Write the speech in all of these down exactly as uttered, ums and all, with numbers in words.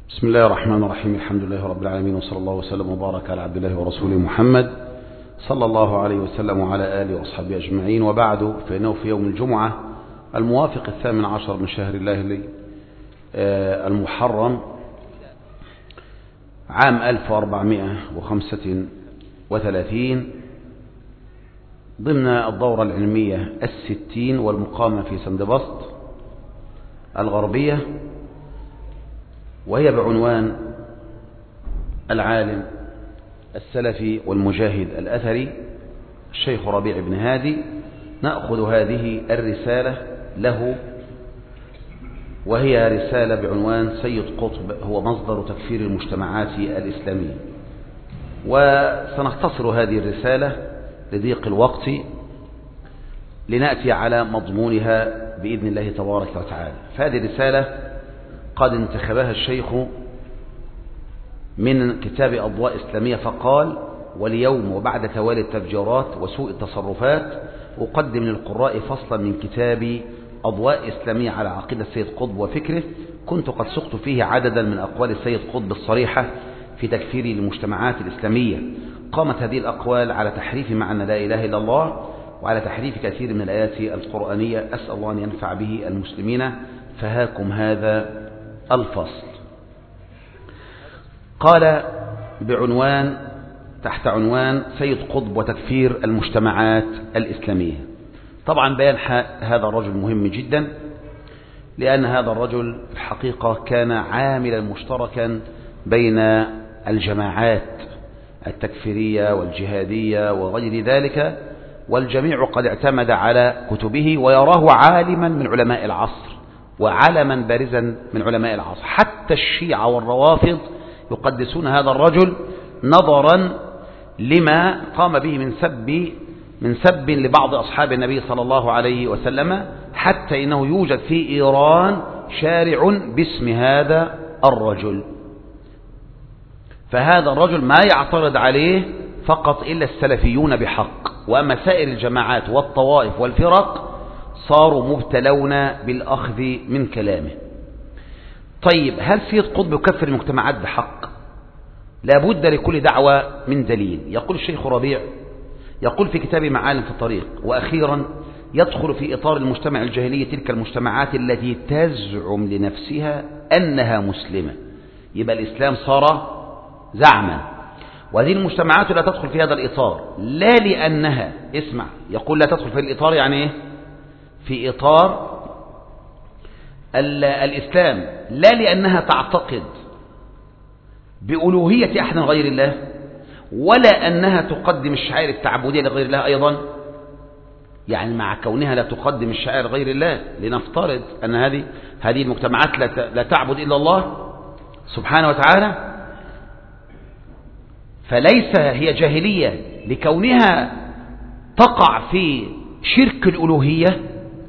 بسم الله الرحمن الرحيم. الحمد لله رب العالمين، وصلى الله وسلم وبارك على عبد الله ورسوله محمد صلى الله عليه وسلم وعلى آله وأصحابه أجمعين، وبعد، فإنه في يوم الجمعة الموافق الثامن عشر من شهر الله المحرم عام ألف وأربعمائة وخمسة وثلاثين ضمن الدورة العلمية الستين والمقامة في سندبسط الغربية، وهي بعنوان العالم السلفي والمجاهد الأثري الشيخ ربيع بن هادي. نأخذ هذه الرسالة له، وهي رسالة بعنوان سيد قطب هو مصدر تكفير المجتمعات الإسلامية، وسنختصر هذه الرسالة لضيق الوقت لنأتي على مضمونها بإذن الله تبارك وتعالى. فهذه الرسالة قد انتخبها الشيخ من كتاب أضواء إسلامية، فقال: واليوم وبعد توالي التفجيرات وسوء التصرفات أقدم للقراء فصلا من كتاب أضواء إسلامية على عقيدة السيد قطب وفكره، كنت قد سقت فيه عددا من أقوال السيد قطب الصريحة في تكفير المجتمعات الإسلامية. قامت هذه الأقوال على تحريف معنى لا إله إلا الله، وعلى تحريف كثير من الآيات القرآنية، أسأل الله أن ينفع به المسلمين. فهاكم هذا الفصل. قال بعنوان تحت عنوان سيد قطب وتكفير المجتمعات الإسلامية. طبعا بيان هذا الرجل مهم جدا، لأن هذا الرجل الحقيقة كان عاملا مشتركا بين الجماعات التكفيرية والجهادية وغير ذلك، والجميع قد اعتمد على كتبه ويراه عالما من علماء العصر وعلما بارزا من علماء العصر. حتى الشيعة والروافض يقدسون هذا الرجل نظرا لما قام به من سب من سب لبعض أصحاب النبي صلى الله عليه وسلم، حتى إنه يوجد في إيران شارع باسم هذا الرجل. فهذا الرجل ما يعترض عليه فقط إلا السلفيون بحق، وأما سائر الجماعات والطوائف والفرق صاروا مبتلون بالأخذ من كلامه. طيب، هل سيد قطب يكفر المجتمعات بحق؟ لابد لكل دعوة من دليل. يقول الشيخ ربيع، يقول في كتاب معالم في الطريق: وأخيرا يدخل في إطار المجتمع الجاهلي تلك المجتمعات التي تزعم لنفسها أنها مسلمة. يبقى الإسلام صار زعما، وهذه المجتمعات لا تدخل في هذا الإطار، لا لأنها، اسمع، يقول لا تدخل في الإطار، يعني إيه؟ في إطار الإسلام، لا لأنها تعتقد بألوهية أحد غير الله، ولا أنها تقدم الشعائر التعبدية لغير الله أيضا. يعني مع كونها لا تقدم الشعائر غير الله، لنفترض أن هذه هذه المجتمعات لا تعبد إلا الله سبحانه وتعالى، فليس هي جاهلية لكونها تقع في شرك الألوهية،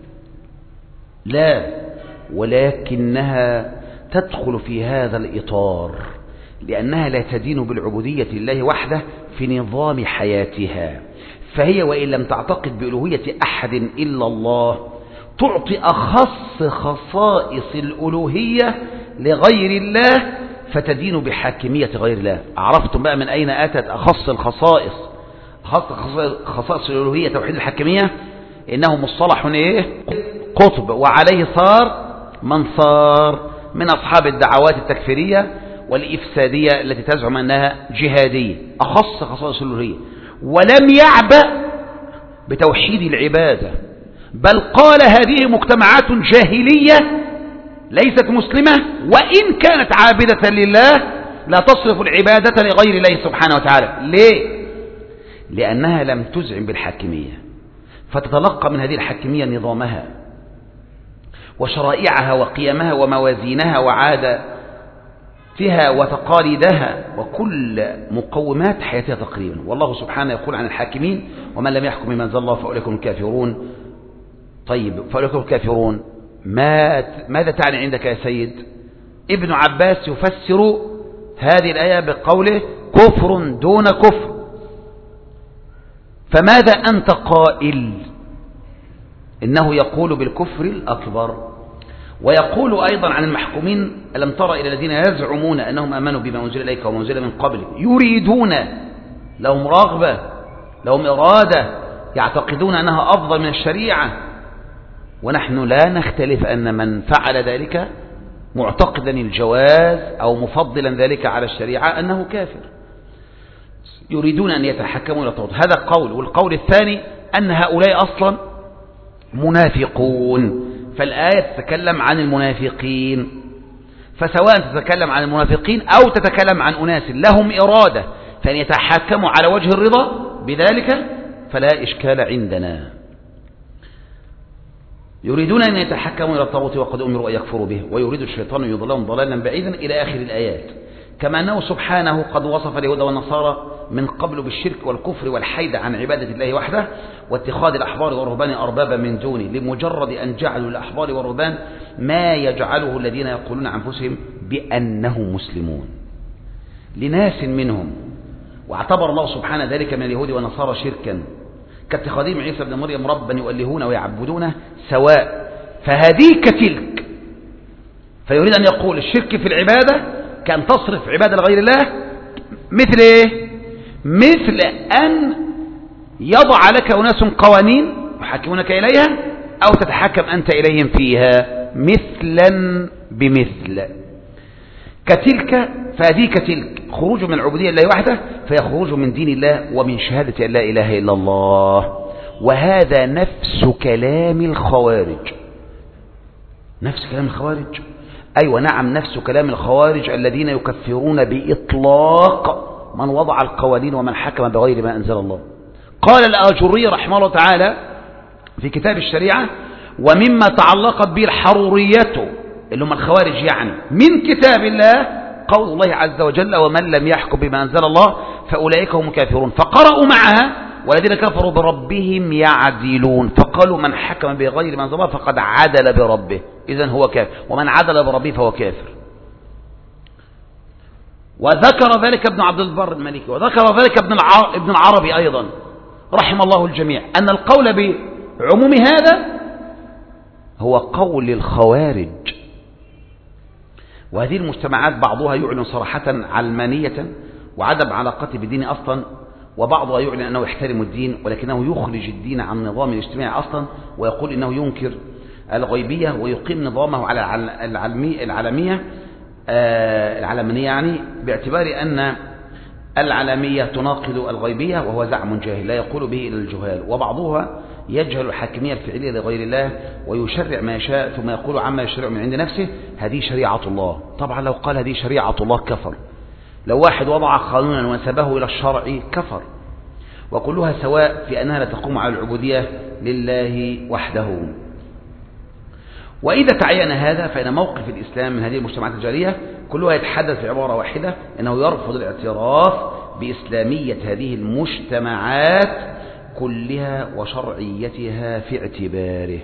لا، ولكنها تدخل في هذا الإطار لأنها لا تدين بالعبودية لله وحده في نظام حياتها. فهي وإن لم تعتقد بألوهية أحد إلا الله، تعطي أخص خصائص الألوهية لغير الله، فتدين بحاكمية غير الله. عرفتم بقى من أين أتت أخص الخصائص أخص خصائص الألوهية توحيد الحاكمية؟ إنه مصطلح إيه؟ قطب، وعليه صار من صار من أصحاب الدعوات التكفيرية والإفسادية التي تزعم أنها جهادية. أخص خصائص الألوهية، ولم يعبأ بتوحيد العبادة، بل قال هذه مجتمعات جاهلية ليست مسلمة، وإن كانت عابدة لله لا تصرف العبادة لغير الله سبحانه وتعالى. ليه؟ لأنها لم تزعم بالحاكمية، فتتلقى من هذه الحاكمية نظامها وشرائعها وقيمها وموازينها وعاداتها وتقاليدها وكل مقومات حياتها تقريبا. والله سبحانه يقول عن الحاكمين: ومن لم يحكم بما أنزل الله فأولئك هم الكافرون. طيب، فأولئك هم الكافرون، ماذا تعني عندك يا سيد؟ ابن عباس يفسر هذه الآية بقوله: كفر دون كفر. فماذا أنت قائل؟ إنه يقول بالكفر الأكبر. ويقول أيضا عن المحكومين: ألم تر إلى الذين يزعمون أنهم آمنوا بما أنزل إليك وما أنزل من قبلك يريدون، لهم رغبة، لهم إرادة، يعتقدون أنها أفضل من الشريعة. ونحن لا نختلف أن من فعل ذلك معتقدا الجواز أو مفضلا ذلك على الشريعة أنه كافر. يريدون أن يتحكموا إلى الطاغوت، هذا قول. والقول الثاني أن هؤلاء أصلا منافقون، فالآية تتكلم عن المنافقين، فسواء تتكلم عن المنافقين أو تتكلم عن أناس لهم إرادة فأن يتحكموا على وجه الرضا بذلك فلا إشكال عندنا. يريدون أن يتحكموا إلى الطاغوت وقد أمروا أن يكفروا به ويريد الشيطان يضلهم ضلالا بعيدا إلى آخر الآيات. كما أنه سبحانه قد وصف اليهود والنصارى من قبل بالشرك والكفر والحيد عن عبادة الله وحده واتخاذ الأحبار والرهبان أربابا من دونه، لمجرد أن جعلوا الأحبار والرهبان ما يجعله الذين يقولون عن أنفسهم بأنهم مسلمون لناس منهم، واعتبر الله سبحانه ذلك من اليهود والنصارى شركا كاتخاذهم عيسى بن مريم ربا يؤلهونه ويعبدونه سواء، فهذه كتلك. فيريد أن يقول الشرك في العبادة كأن تصرف عبادة لغير الله مثل إيه؟ مثل أن يضع لك أناس قوانين يحكمونك إليها أو تتحكم أنت إليهم فيها مثلا بمثل. كتلك، فهذه كتلك خروج من العبودية لله وحده، فيخرج من دين الله ومن شهادة أن لا إله إلا الله. وهذا نفس كلام الخوارج. نفس كلام الخوارج، أيوة نعم، نفس كلام الخوارج الذين يكفرون بإطلاق من وضع القوانين ومن حكم بغير ما أنزل الله. قال الآجري رحمه الله تعالى في كتاب الشريعة: ومما تعلقت به الحرورية اللي هم الخوارج يعني من كتاب الله قول الله عز وجل: ومن لم يحكم بما أنزل الله فأولئك هم الكافرون. فقرأوا معها: والذين كفروا بربهم يعدلون، فقالوا من حكم بغير ما أنزل الله فقد عدل بربه، إذن هو كافر، ومن عدل بربه فهو كافر. وذكر ذلك ابن عبد البر المالكي، وذكر ذلك ابن العربي أيضا رحم الله الجميع، أن القول بعموم هذا هو قول الخوارج. وهذه المجتمعات بعضها يعلن صراحة علمانية وعدم علاقته بالدين أصلا، وبعضها يعلن أنه يحترم الدين ولكنه يخرج الدين عن النظام الاجتماعي أصلا، ويقول إنه ينكر الغيبية ويقيم نظامه على العلمية العالمية العلمانية يعني، باعتبار أن العلمية تناقض الغيبية، وهو زعم جاهل لا يقول به إلا الجهال. وبعضها يجهل الحاكمية الفعلية لغير الله ويشرع ما يشاء ثم يقول عما يشرع من عند نفسه هذه شريعة الله. طبعا لو قال هذه شريعة الله كفر، لو واحد وضع قانونا ونسبه إلى الشرع كفر. وكلها سواء في أنها لا تقوم على العبودية لله وحده. وإذا تعين هذا فإن موقف الإسلام من هذه المجتمعات الجارية كلها يتحدث في عبارة واحدة: أنه يرفض الاعتراف بإسلامية هذه المجتمعات كلها وشرعيتها في اعتباره.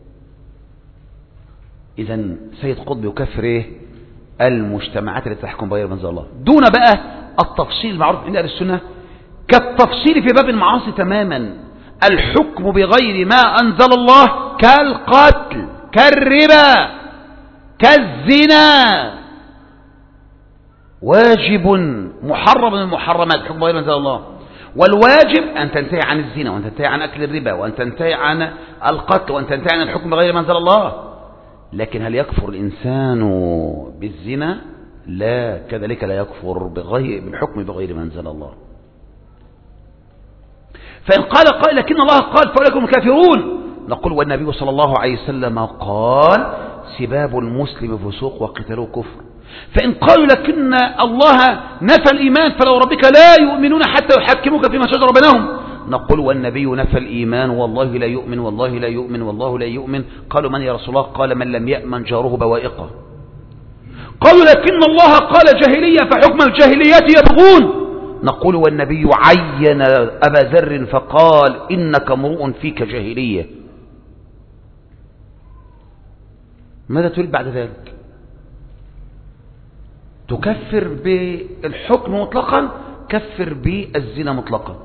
إذن سيد قطب يكفر المجتمعات التي تحكم بغير ما أنزل الله، دون بقى التفصيل المعروف عند أهل السنة كالتفصيل في باب المعاصي تماما. الحكم بغير ما أنزل الله كالقتل، كالربا، كالزنا، واجب محرم من المحرمات حكم بغير ما أنزل الله. والواجب أن تنتهي عن الزنا، وأن تنتهي عن أكل الربا، وأن تنتهي عن القتل، وأن تنتهي عن الحكم بغير ما أنزل الله. لكن هل يكفر الإنسان بالزنا؟ لا، كذلك لا يكفر بغير بالحكم بغير ما أنزل الله. فإن قال قائل لكن الله قال فأولئك هم الكافرون، نقول والنبي صلى الله عليه وسلم قال: سباب المسلم فسوق وقتاله كفر. فإن قالوا لكن الله نفى الإيمان فلو ربك لا يؤمنون حتى يحكموك فيما شجر بينهم، نقول والنبي نفى الإيمان والله لا يؤمن والله لا يؤمن والله لا يؤمن. قالوا من يا رسول الله؟ قال من لم يأمن جاره بوائقه. قالوا لكن الله قال جاهلية فحكم الجاهلية يبغون، نقول والنبي عين أبا ذر فقال إنك امرؤ فيك جاهلية. ماذا تريد بعد ذلك؟ تكفر بالحكم مطلقا، كفر بالزنا مطلقا.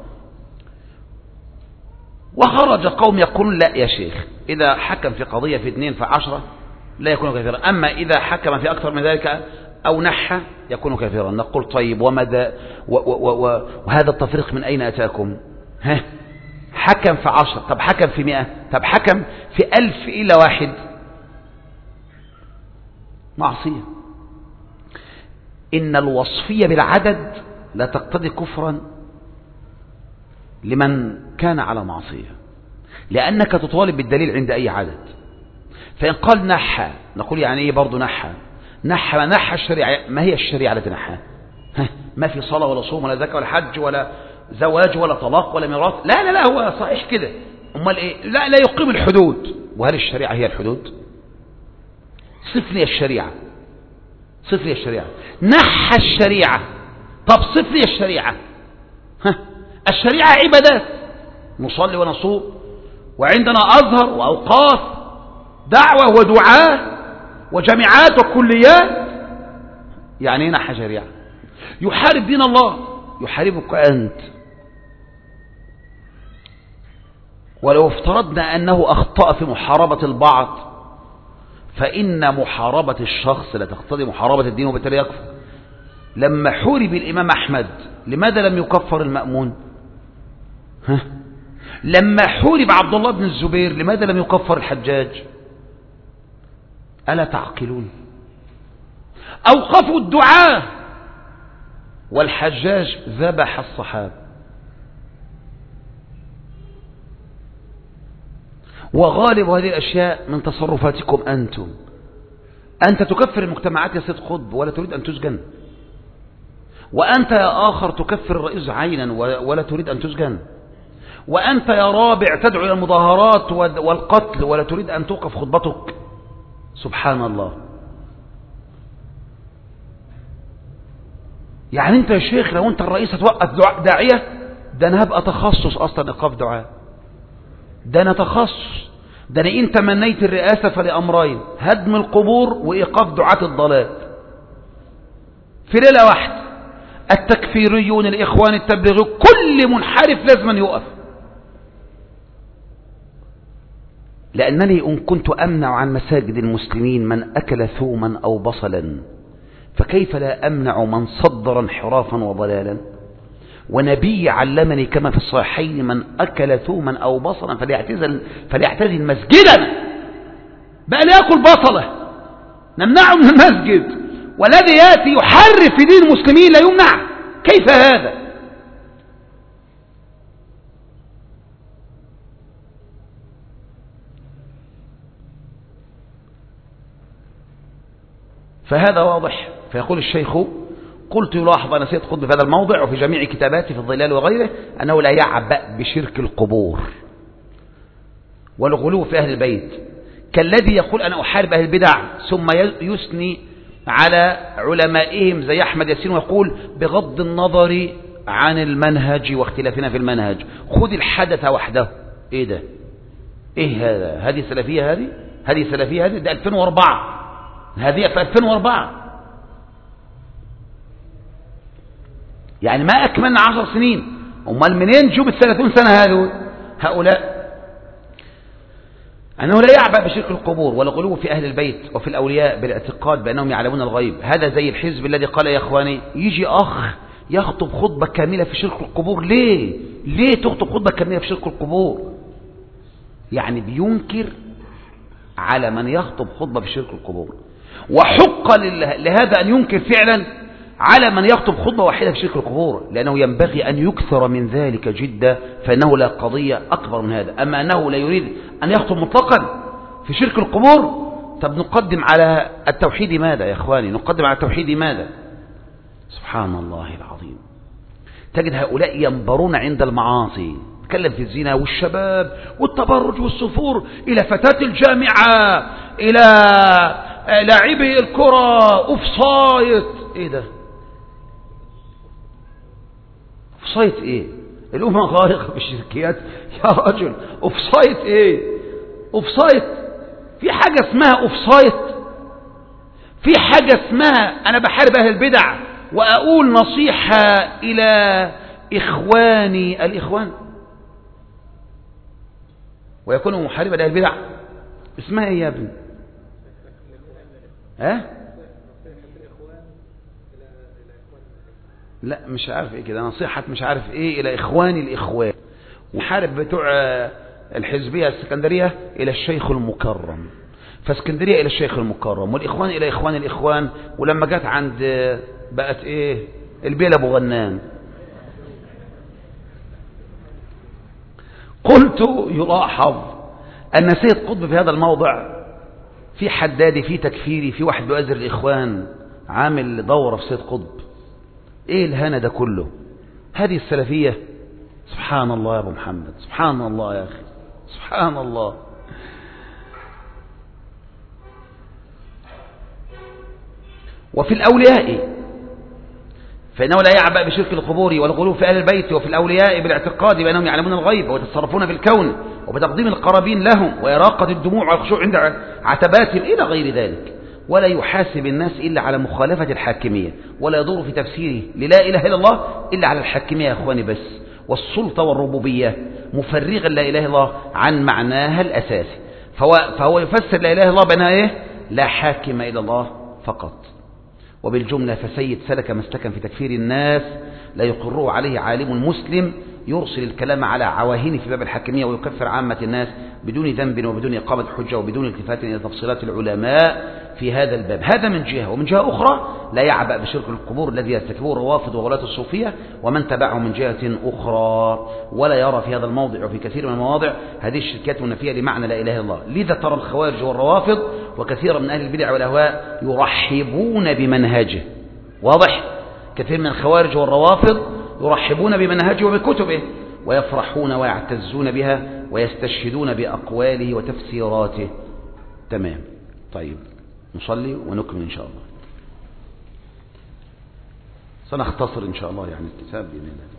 وخرج قوم يقولون لا يا شيخ، إذا حكم في قضية في اثنين في عشرة لا يكون كافرا. أما إذا حكم في أكثر من ذلك أو نحى يكون كافرا. نقول طيب ومدى و و و و وهذا التفريق من أين أتاكم؟ ها حكم في عشر، طب حكم في مئة، طب حكم في ألف إلا واحد، معصية. إن الوصفية بالعدد لا تقتضي كفرا لمن كان على معصية، لأنك تطالب بالدليل عند أي عدد. فإن قال نحى نقول يعني إيه برضو نحى؟ نحى ما نحى الشريعة. ما هي الشريعة التي نحى؟ ما في صلاة ولا صوم ولا زكاة ولا حج ولا زواج ولا طلاق ولا ميراث. لا لا لا هو صحيح كده. أمال إيه؟ لا لا يقيم الحدود. وهل الشريعة هي الحدود؟ صف لي الشريعة، صف لي الشريعة. نحى الشريعة، طب صف لي الشريعة. ها الشريعة عبادات، نصلي ونصوم وعندنا أزهر وأوقاف، دعوة ودعاء وجامعات وكليات. يعني ايه نحى شريعة؟ يحارب دين الله، يحاربك أنت. ولو افترضنا أنه أخطأ في محاربة البعض فإن محاربة الشخص لا تقتضي محاربة الدين وبالتالي يكفر. لما حورب الإمام أحمد لماذا لم يكفر المأمون؟ ها؟ لما حورب عبد الله بن الزبير لماذا لم يكفر الحجاج؟ ألا تعقلون؟ أوقفوا الدعاء والحجاج ذبح الصحابة. وغالب هذه الأشياء من تصرفاتكم أنتم. أنت تكفر المجتمعات يا سيد قطب ولا تريد أن تسجن، وأنت يا آخر تكفر الرئيس عينا ولا تريد أن تسجن، وأنت يا رابع تدعو إلى المظاهرات والقتل ولا تريد أن توقف خطبتك. سبحان الله. يعني أنت يا شيخ لو أنت الرئيس هتوقف داعية، ده أنا هبقى تخصص أصلا إيقاف دعاء، ده أنا تخصص، ده أنا إن تمنيت الرئاسة فلأمرين: هدم القبور وإيقاف دعاة الضلال. في ليلة واحدة التكفيريون الإخوان التبليغي كل منحرف لازم يقف. لأنني إن كنت أمنع عن مساجد المسلمين من أكل ثوما أو بصلا، فكيف لا أمنع من صدر انحرافا وضلالا؟ ونبي علمني كما في الصحيحين: من أكل ثوما أو بصلا فليعتزل, فليعتزل مسجدنا. بقى ليأكل بصلة نمنعه من المسجد، والذي يأتي يحرف في دين المسلمين لا يمنع. كيف هذا؟ فهذا واضح. فيقول الشيخ: قلت يلاحظ أنا سيد قطب في هذا الموضع وفي جميع كتاباته في الظلال وغيره أنه لا يعبأ بشرك القبور والغلو في أهل البيت، كالذي يقول أنا أحارب أهل البدع ثم يثني على علمائهم زي أحمد ياسين ويقول بغض النظر عن المنهج واختلافنا في المنهج خذ الحدث وحده. إيه ده؟ إيه هذا؟ هذه سلفية؟ هذه هذه سلفية؟ هذه ده ألفين وأربعة، هذه في ألفين وأربعة، يعني ما أكملنا عشر سنين. أمال منين جوا الثلاثون سنة هذول هؤلاء؟ أنه لا يعبأ بشرك القبور والغلو في أهل البيت وفي الأولياء بالاعتقاد بأنهم يعلمون الغيب. هذا زي الحزب الذي قال يا إخواني يجي أخ يخطب خطبة كاملة في شرك القبور. ليه؟ ليه تخطب خطبة كاملة في شرك القبور؟ يعني بينكر على من يخطب خطبة في شرك القبور، وحق لهذا أن ينكر فعلا على من يخطب خطبة واحدة في شرك القبور، لأنه ينبغي أن يكثر من ذلك جدا، فإنه لا قضية أكبر من هذا. أما أنه لا يريد أن يخطب مطلقا في شرك القبور، طب نقدم على التوحيد ماذا يا إخواني؟ نقدم على التوحيد ماذا؟ سبحان الله العظيم. تجد هؤلاء ينبرون عند المعاصي، تكلم في الزنا والشباب والتبرج والسفور، إلى فتاة الجامعة، إلى لاعبي الكرة، أوفسايد. إيه ده؟ أوفسايد إيه؟ الأمة غارقة بالشركيات يا رجل. أوفسايد إيه؟ أوفسايد؟ في حاجة اسمها أوفسايد؟ في حاجة اسمها أنا بحارب أهل البدع وأقول نصيحة إلى إخواني الإخوان ويكونوا محاربة لأهل البدع؟ اسمها إيه يا ابني؟ ها؟ لا مش عارف ايه كده، نصيحة مش عارف ايه الى اخواني الاخوان، وحارب بتوع الحزبية السكندرية الى الشيخ المكرم، فاسكندرية الى الشيخ المكرم، والاخوان الى اخوان الاخوان، ولما جت عند بقت ايه البيل ابو غنام. قلت يلاحظ ان سيد قطب في هذا الموضع في حدادي، في تكفيري، في واحد بيؤذر الاخوان، عامل دورة في سيد قطب. ايه الهنا ده كله؟ هذه السلفية. سبحان الله يا ابو محمد، سبحان الله يا اخي، سبحان الله. وفي الأولياء فإنه لا يعبأ بشرك القبور والغلو في أهل البيت، وفي الأولياء بالاعتقاد بأنهم يعلمون الغيب ويتصرفون في الكون، وبتقديم القرابين لهم وإراقة الدموع والخشوع عند عتباتهم إلى غير ذلك. ولا يحاسب الناس إلا على مخالفة الحاكمية، ولا يدور في تفسيره للا إله إلا الله إلا على الحاكمية يا أخواني بس، والسلطة والربوبية، مفرغا لا إله إلا الله عن معناها الأساسي. فهو, فهو يفسر لا إله إلا الله بأنها إيه؟ لا حاكم إلا الله فقط. وبالجملة فسيد سلك مسلكا في تكفير الناس لا يقره عليه عالم مسلم يرسل الكلام على عواهن في باب الحاكمية ويكفر عامة الناس بدون ذنب وبدون إقامة حجة وبدون التفات إلى تفصيلات العلماء في هذا الباب. هذا من جهة. ومن جهة أخرى لا يعبأ بشرك القبور الذي يرتكبه الروافض وغلاة الصوفية ومن تبعه من جهة أخرى، ولا يرى في هذا الموضع وفي كثير من المواضع هذه الشركات منافية لمعنى لا إله إلا الله. لذا ترى الخوارج والروافض وكثير من أهل البدع والأهواء يرحبون بمنهجه. واضح؟ كثير من الخوارج والروافض يرحبون بمنهجه وبكتبه ويفرحون ويعتزون بها ويستشهدون بأقواله وتفسيراته. تمام. طيب نصلي ونكمل إن شاء الله. سنختصر إن شاء الله يعني الكتاب بإذن الله.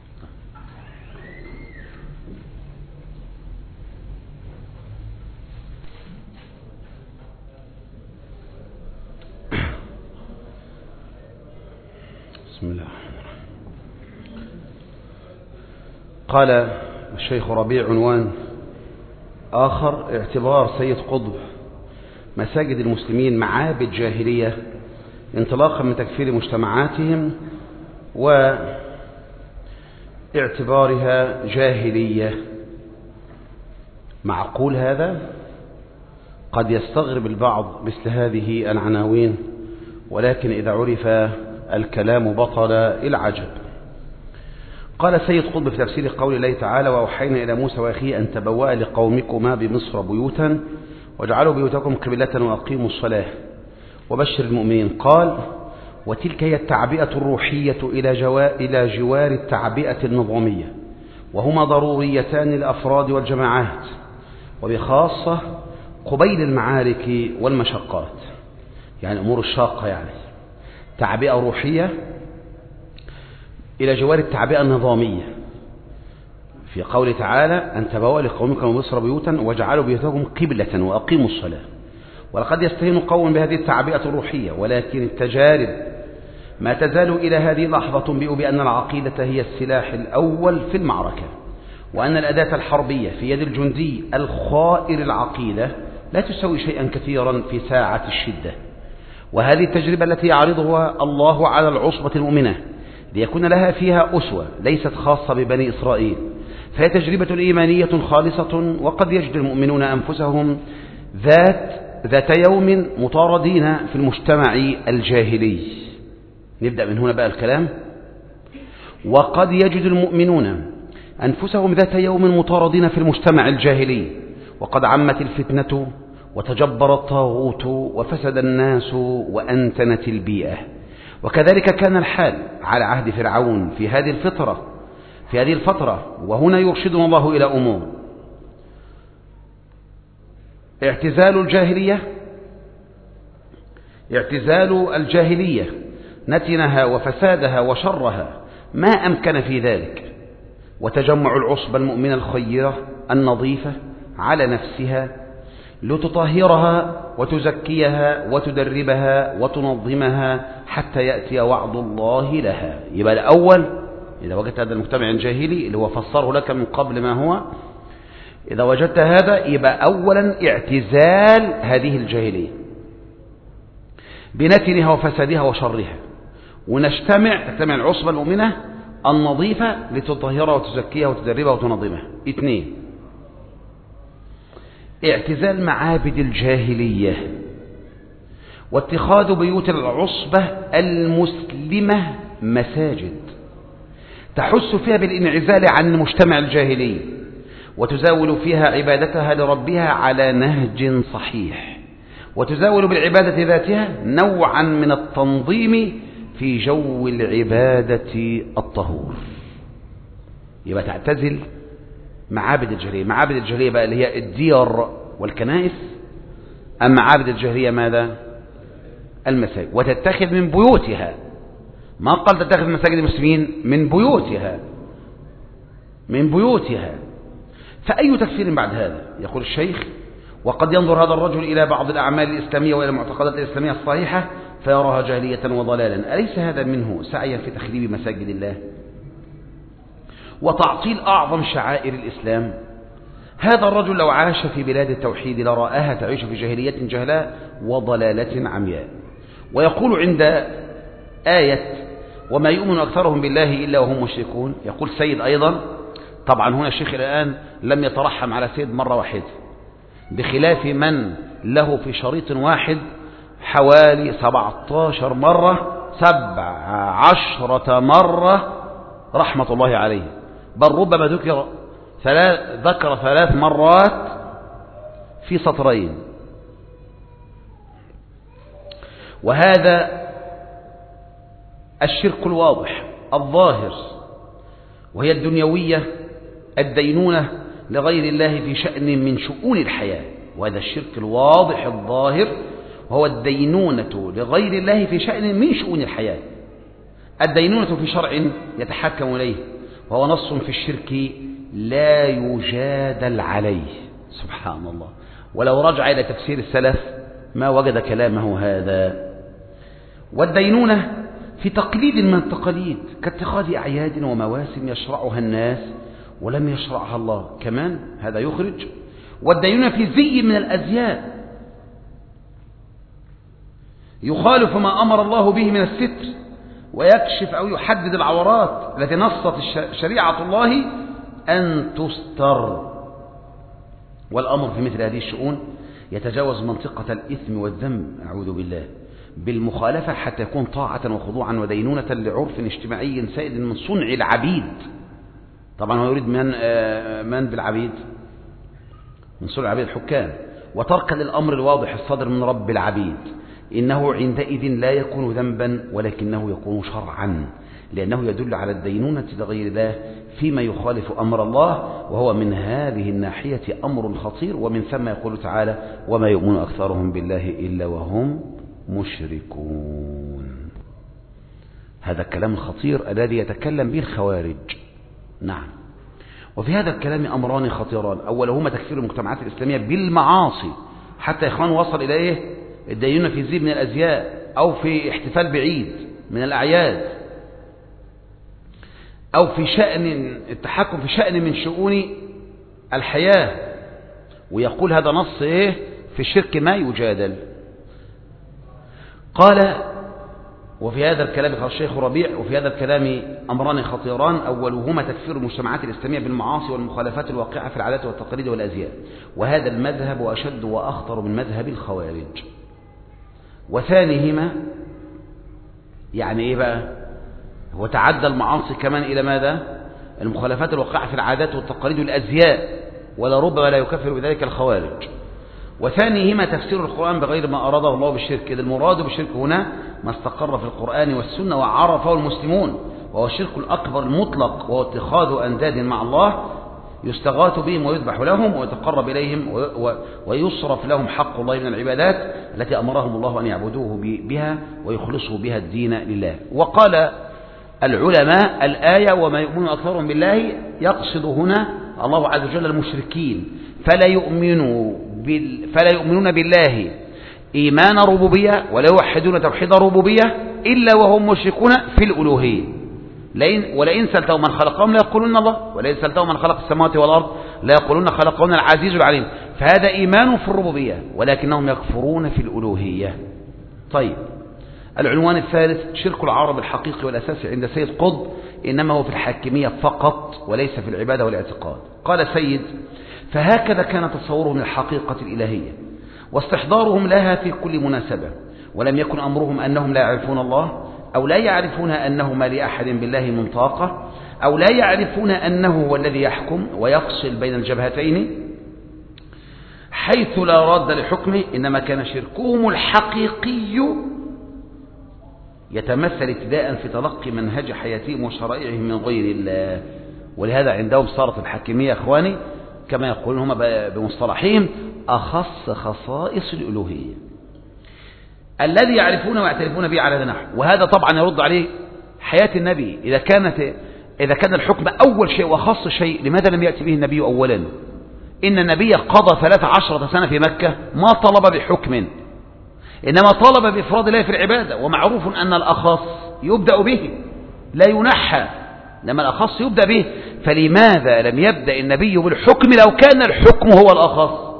بسم الله. قال الشيخ ربيع عنوان آخر: اعتبار سيد قطب مساجد المسلمين معابد جاهلية انطلاقا من تكفير مجتمعاتهم واعتبارها جاهلية. معقول هذا؟ قد يستغرب البعض مثل هذه العناوين، ولكن إذا عرف الكلام بطل العجب. قال سيد قطب في تفسير قول الله تعالى: وأوحينا إلى موسى وأخيه أن تبوأ لقومكما بمصر بيوتا واجعلوا بيوتكم قبلة وأقيموا الصلاة وبشر المؤمنين. قال: وتلك هي التعبئة الروحية إلى, جوا... إلى جوار التعبئة النظامية، وهما ضروريتان للأفراد والجماعات، وبخاصة قبيل المعارك والمشقات، يعني أمور الشاقة، يعني تعبئة روحية إلى جوار التعبئة النظامية في قول تعالى: أن تبوأ لقومكم بمصر بيوتا واجعلوا بيوتكم قبلة وأقيموا الصلاة. ولقد يستهين قوم بهذه التعبئة الروحية، ولكن التجارب ما تزال إلى هذه اللحظة تنبئ بأن العقيدة هي السلاح الأول في المعركة، وأن الأداة الحربية في يد الجندي الخائر العقيدة لا تسوي شيئا كثيرا في ساعة الشدة. وهذه التجربة التي يعرضها الله على العصبة المؤمنة ليكون لها فيها أسوة ليست خاصة ببني إسرائيل، فهي تجربة إيمانية خالصة. وقد يجد المؤمنون أنفسهم ذات ذات يوم مطاردين في المجتمع الجاهلي. نبدأ من هنا بقى الكلام. وقد يجد المؤمنون أنفسهم ذات يوم مطاردين في المجتمع الجاهلي، وقد عمت الفتنة وتجبر الطاغوت وفسد الناس وأنتنت البيئة. وكذلك كان الحال على عهد فرعون في هذه الفترة في هذه الفترة وهنا يرشدنا الله إلى أمور: اعتزال الجاهلية اعتزال الجاهلية نتنها وفسادها وشرها ما أمكن في ذلك، وتجمع العصبة المؤمنة الخيرة النظيفة على نفسها لتطهرها وتزكيها وتدربها وتنظمها حتى يأتي وعد الله لها. يبقى الأول إذا وجدت هذا المجتمع الجاهلي اللي هو فسره لك من قبل ما هو، إذا وجدت هذا يبقى أولا اعتزال هذه الجاهلية، بنتنها وفسادها وشرها، ونجتمع تجتمع العصبة المؤمنة النظيفة لتطهرها وتزكيها وتدربها وتنظمها. اثنين، اعتزال معابد الجاهلية واتخاذ بيوت العصبة المسلمة مساجد تحث فيها بالانعزال عن المجتمع الجاهلي، وتزاول فيها عبادتها لربها على نهج صحيح، وتزاول بالعبادة ذاتها نوعا من التنظيم في جو العبادة الطهور. يبقى تعتزل معابد الجاهلية. معابد الجاهلية بقى اللي هي الديار والكنائس، أما معابد الجاهلية ماذا؟ المساجد. وتتخذ من بيوتها، ما قال تتخذ مساجد المسلمين، من بيوتها من بيوتها. فأي تكفير بعد هذا؟ يقول الشيخ: وقد ينظر هذا الرجل إلى بعض الأعمال الإسلامية وإلى المعتقدات الإسلامية الصحيحة فيراها جاهلية وضلالا. أليس هذا منه سعيا في تخريب مساجد الله وتعطيل أعظم شعائر الإسلام؟ هذا الرجل لو عاش في بلاد التوحيد لرآها تعيش في جاهلية جهلاء وضلالة عمياء. ويقول عند آية وما يؤمن أكثرهم بالله إلا وهم مشركون، يقول سيد أيضا، طبعا هنا الشيخ الآن لم يترحم على سيد مرة واحدة، بخلاف من له في شريط واحد حوالي سبعة عشر مرة سبع عشرة مرة رحمة الله عليه، بل ربما ذكر ثلاث, ذكر ثلاث مرات في سطرين. وهذا الشرك الواضح الظاهر، وهي الدنيوية الدينونة لغير الله في شأن من شؤون الحياة. وهذا الشرك الواضح الظاهر وهو الدينونة لغير الله في شأن من شؤون الحياة. الدينونة في شرع يتحكم إليه، وهو نص في الشرك لا يجادل عليه. سبحان الله، ولو رجع إلى تفسير السلف ما وجد كلامه هذا. والدينونة في تقليد من التقاليد كاتخاذ أعياد ومواسم يشرعها الناس ولم يشرعها الله، كمان هذا يخرج. والدينونة في زي من الأزياء يخالف ما أمر الله به من الستر، ويكشف أو يحدد العورات التي نصت شريعة الله أن تستر. والأمر في مثل هذه الشؤون يتجاوز منطقة الإثم والذنب، أعوذ بالله، بالمخالفة حتى يكون طاعة وخضوعا ودينونة لعرف اجتماعي سائد من صنع العبيد. طبعا هو يريد من من بالعبيد؟ من صنع العبيد الحكام. وتركا للأمر الواضح الصادر من رب العبيد، إنه عندئذ لا يكون ذنبا ولكنه يكون شرعا، لأنه يدل على الدينونة لغير الله فيما يخالف أمر الله، وهو من هذه الناحية أمر خطير. ومن ثم يقول تعالى: وما يؤمن أكثرهم بالله إلا وهم مشركون. هذا الكلام الخطير الذي يتكلم به الخوارج. نعم. وفي هذا الكلام أمران خطيران، أولهما تكفير المجتمعات الإسلامية بالمعاصي، حتى إخوان وصل إلى إيه؟ الدينونة في زي من الأزياء، أو في احتفال بعيد من الأعياد، أو في شأن التحكم في شأن من شؤون الحياة. ويقول هذا نص إيه؟ في الشرك ما يجادل. قال: وفي هذا الكلام قال الشيخ ربيع: وفي هذا الكلام أمران خطيران، أولهما تكفير المجتمعات الإسلامية بالمعاصي والمخالفات الواقعة في العادات والتقاليد والأزياء، وهذا المذهب أشد وأخطر من مذهب الخوارج. وثانيهما يعني إيه بقى؟ هو تعدى المعاصي كمان إلى ماذا؟ المخالفات الواقعة في العادات والتقاليد والأزياء، ولا ربما لا يكفر بذلك الخوارج. وثانيهما تفسير القرآن بغير ما أراده الله بالشرك، إذ المراد بالشرك هنا ما استقر في القرآن والسنة وعرفه المسلمون، وهو الشرك الأكبر المطلق، وهو اتخاذ أنداد مع الله يستغاث بهم ويذبح لهم ويتقرب إليهم ويصرف لهم حق الله من العبادات التي أمرهم الله أن يعبدوه بها ويخلصوا بها الدين لله. وقال العلماء: الآية وما يؤمن أكثرهم بالله يقصد هنا الله عز وجل المشركين، فلا يؤمنوا بال فلا يؤمنون بالله إيمان ربوبية ولا يوحدون توحيد ربوبية إلا وهم مشركون في الألوهية. ولئن سألتهم من خلقهم لا يقولون الله، ولئن سألتهم من خلق السماوات والأرض لا يقولون خلقهن العزيز العليم. فهذا إيمان في الربوبية ولكنهم يكفرون في الألوهية. طيب، العنوان الثالث: شرك العرب الحقيقي والأساسي عند سيد قطب إنما هو في الحاكمية فقط وليس في العبادة والاعتقاد. قال سيد: فهكذا كان تصورهم للحقيقة الإلهية واستحضارهم لها في كل مناسبة، ولم يكن أمرهم أنهم لا يعرفون الله، أو لا يعرفون أنه ما لأحد بالله من طاقة، أو لا يعرفون أنه هو الذي يحكم ويفصل بين الجبهتين حيث لا راد لحكمه، إنما كان شركهم الحقيقي يتمثل ابتداء في تلقي منهج حياتهم وشرائعهم من غير الله. ولهذا عندهم صارت الحاكمية أخواني كما يقولون هم بمصطلحهم أخص خصائص الألوهية الذي يعرفون ويعترفون به على هذا النحو. وهذا طبعا يرد عليه حياة النبي. إذا كانت إذا كان الحكم أول شيء وخص شيء، لماذا لم يأتي به النبي أولا؟ إن النبي قضى ثلاث عشرة سنة في مكة ما طلب بحكم، إنما طلب بإفراد الله في العبادة. ومعروف أن الأخص يبدأ به لا ينحى، لما الأخص يبدأ به. فلماذا لم يبدأ النبي بالحكم لو كان الحكم هو الأخص؟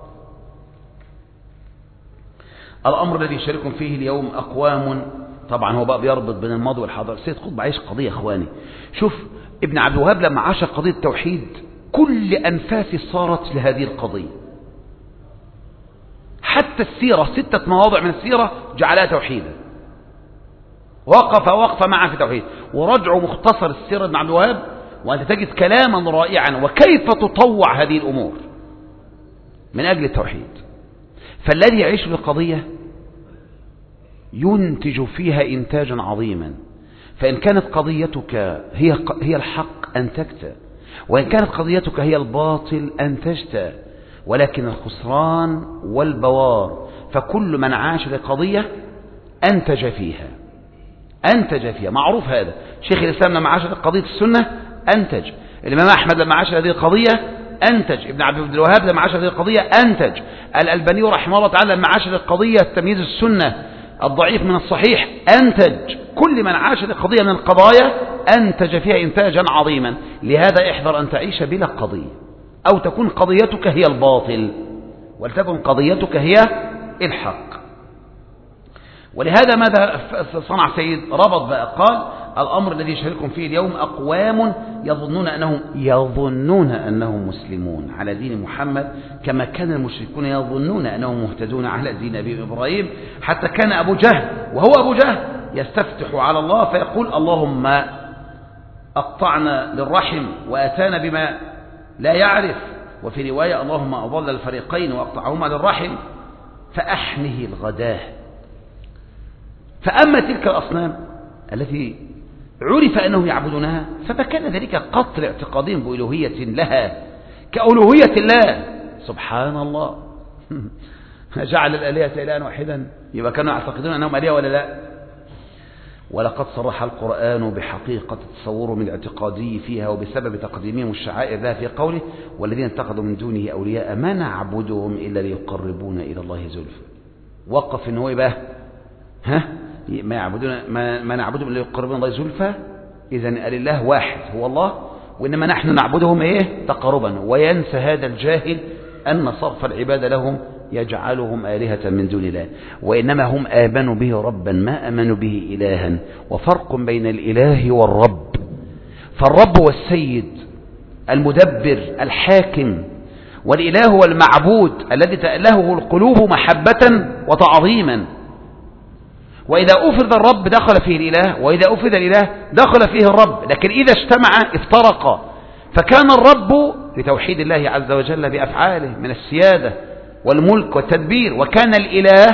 الأمر الذي يشاركون فيه اليوم أقوام، طبعا هو بقى بيربط بين الماضي والحاضر. سيد قطب عايش قضية أخواني. شوف ابن عبد الوهاب لما عاش قضية التوحيد كل أنفاسه صارت لهذه القضية، حتى السيرة ستة مواضع من السيرة جعلها توحيدا، وقف وقف معه في التوحيد. ورجعوا مختصر السيرة ابن عبد الوهاب وأنت تجد كلاما رائعا وكيف تطوع هذه الأمور من أجل التوحيد. فالذي يعيش في القضية ينتج فيها إنتاجا عظيما. فإن كانت قضيتك هي هي الحق أنتجت، وإن كانت قضيتك هي الباطل أنتجت. ولكن الخسران والبوار، فكل من عاش لقضية أنتج فيها أنتج فيها معروف هذا. شيخ الإسلام لما عاش لقضية السنة أنتج، الإمام أحمد لما عاش هذه القضية أنتج، ابن عبد الوهاب لما عاش هذه القضية أنتج، الألباني رحمه الله تعالى لما عاش القضية تمييز السنة الضعيف من الصحيح أنتج. كل من عاش القضية من القضايا أنتج فيها إنتاجا عظيما. لهذا احذر أن تعيش بلا قضية، أو تكون قضيتك هي الباطل ولتكن قضيتك هي الحق. ولهذا ماذا صنع سيد؟ ربط بقى قال: الأمر الذي يشاركون فيه اليوم أقوام يظنون أنهم يظنون أنهم مسلمون على دين محمد، كما كان المشركون يظنون أنهم مهتدون على دين أبي إبراهيم. حتى كان أبو جهل وهو أبو جهل يستفتح على الله فيقول: اللهم أقطعنا للرحم وأتانا بما لا يعرف. وفي رواية: اللهم أضل الفريقين وأقطعهما للرحم فأحنه الغداه. فأما تلك الأصنام التي عرف أنهم يعبدونها فكان ذلك قتل اعتقادهم بألوهية لها كألوهية الله. سبحان الله. جعل الآلهة إلها واحدا، يبقى كانوا يعتقدون أنهم آلهة ولا لا؟ ولقد صرح القرآن بحقيقة تصورهم الاعتقادي فيها وبسبب تقديمهم الشعائر لها في قوله: والذين اتخذوا من دونه أولياء ما نعبدهم إلا ليقربونا إلى الله زلفى. وقف إن هو يبقى ها ما يعبدون ما, ما نعبدهم إلا ليقربونا إلى الله زلفى. إذن الإله واحد هو الله، وإنما نحن نعبدهم إيه؟ تقربا. وينسى هذا الجاهل أن صرف العبادة لهم يجعلهم آلهة من دون الله، وإنما هم آمنوا به ربا ما آمنوا به إلها. وفرق بين الإله والرب، فالرب هو السيد المدبر الحاكم، والإله هو المعبود الذي تألهه القلوب محبة وتعظيما. وإذا أفرد الرب دخل فيه الإله، وإذا أفرد الإله دخل فيه الرب. لكن إذا اجتمع افترقا. فكان الرب لتوحيد الله عز وجل بأفعاله من السيادة والملك والتدبير، وكان الإله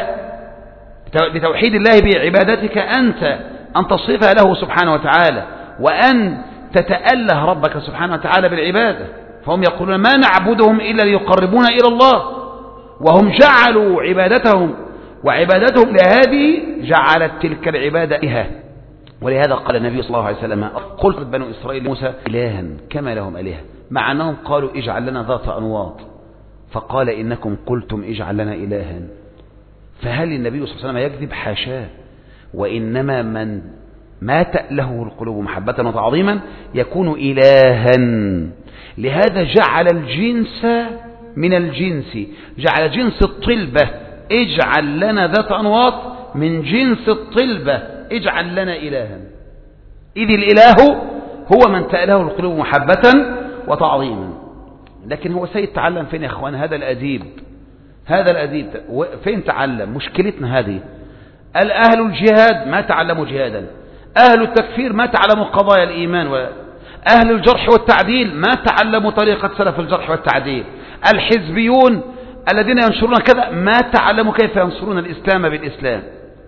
لتوحيد الله بعبادتك أنت أن تصفها له سبحانه وتعالى، وأن تتأله ربك سبحانه وتعالى بالعبادة. فهم يقولون ما نعبدهم إلا ليقربونا إلى الله، وهم جعلوا عبادتهم وعبادتهم لهذه جعلت تلك العبادة إلها. ولهذا قال النبي صلى الله عليه وسلم: قلت بنو إسرائيل موسى إلها كما لهم إله، مع أنهم قالوا اجعل لنا ذات أنواط، فقال إنكم قلتم اجعل لنا إلها. فهل النبي صلى الله عليه وسلم يكذب؟ حاشاه. وإنما من ما تأله القلوب محبة وتعظيما يكون إلها. لهذا جعل الجنس من الجنس، جعل جنس الطلبة اجعل لنا ذات أنواط من جنس الطلبة اجعل لنا إلها، إذ الإله هو من تأله القلوب محبة وتعظيما. لكن هو سيد تعلم فين يا أخوان؟ هذا الأديب هذا الأديب فين تعلم؟ مشكلتنا هذه. الأهل الجهاد ما تعلموا جهادا، أهل التكفير ما تعلموا قضايا الإيمان، أهل الجرح والتعديل ما تعلموا طريقة سلف الجرح والتعديل، الحزبيون الذين ينشرون كذا ما تعلموا كيف ينصرون الإسلام بالإسلام،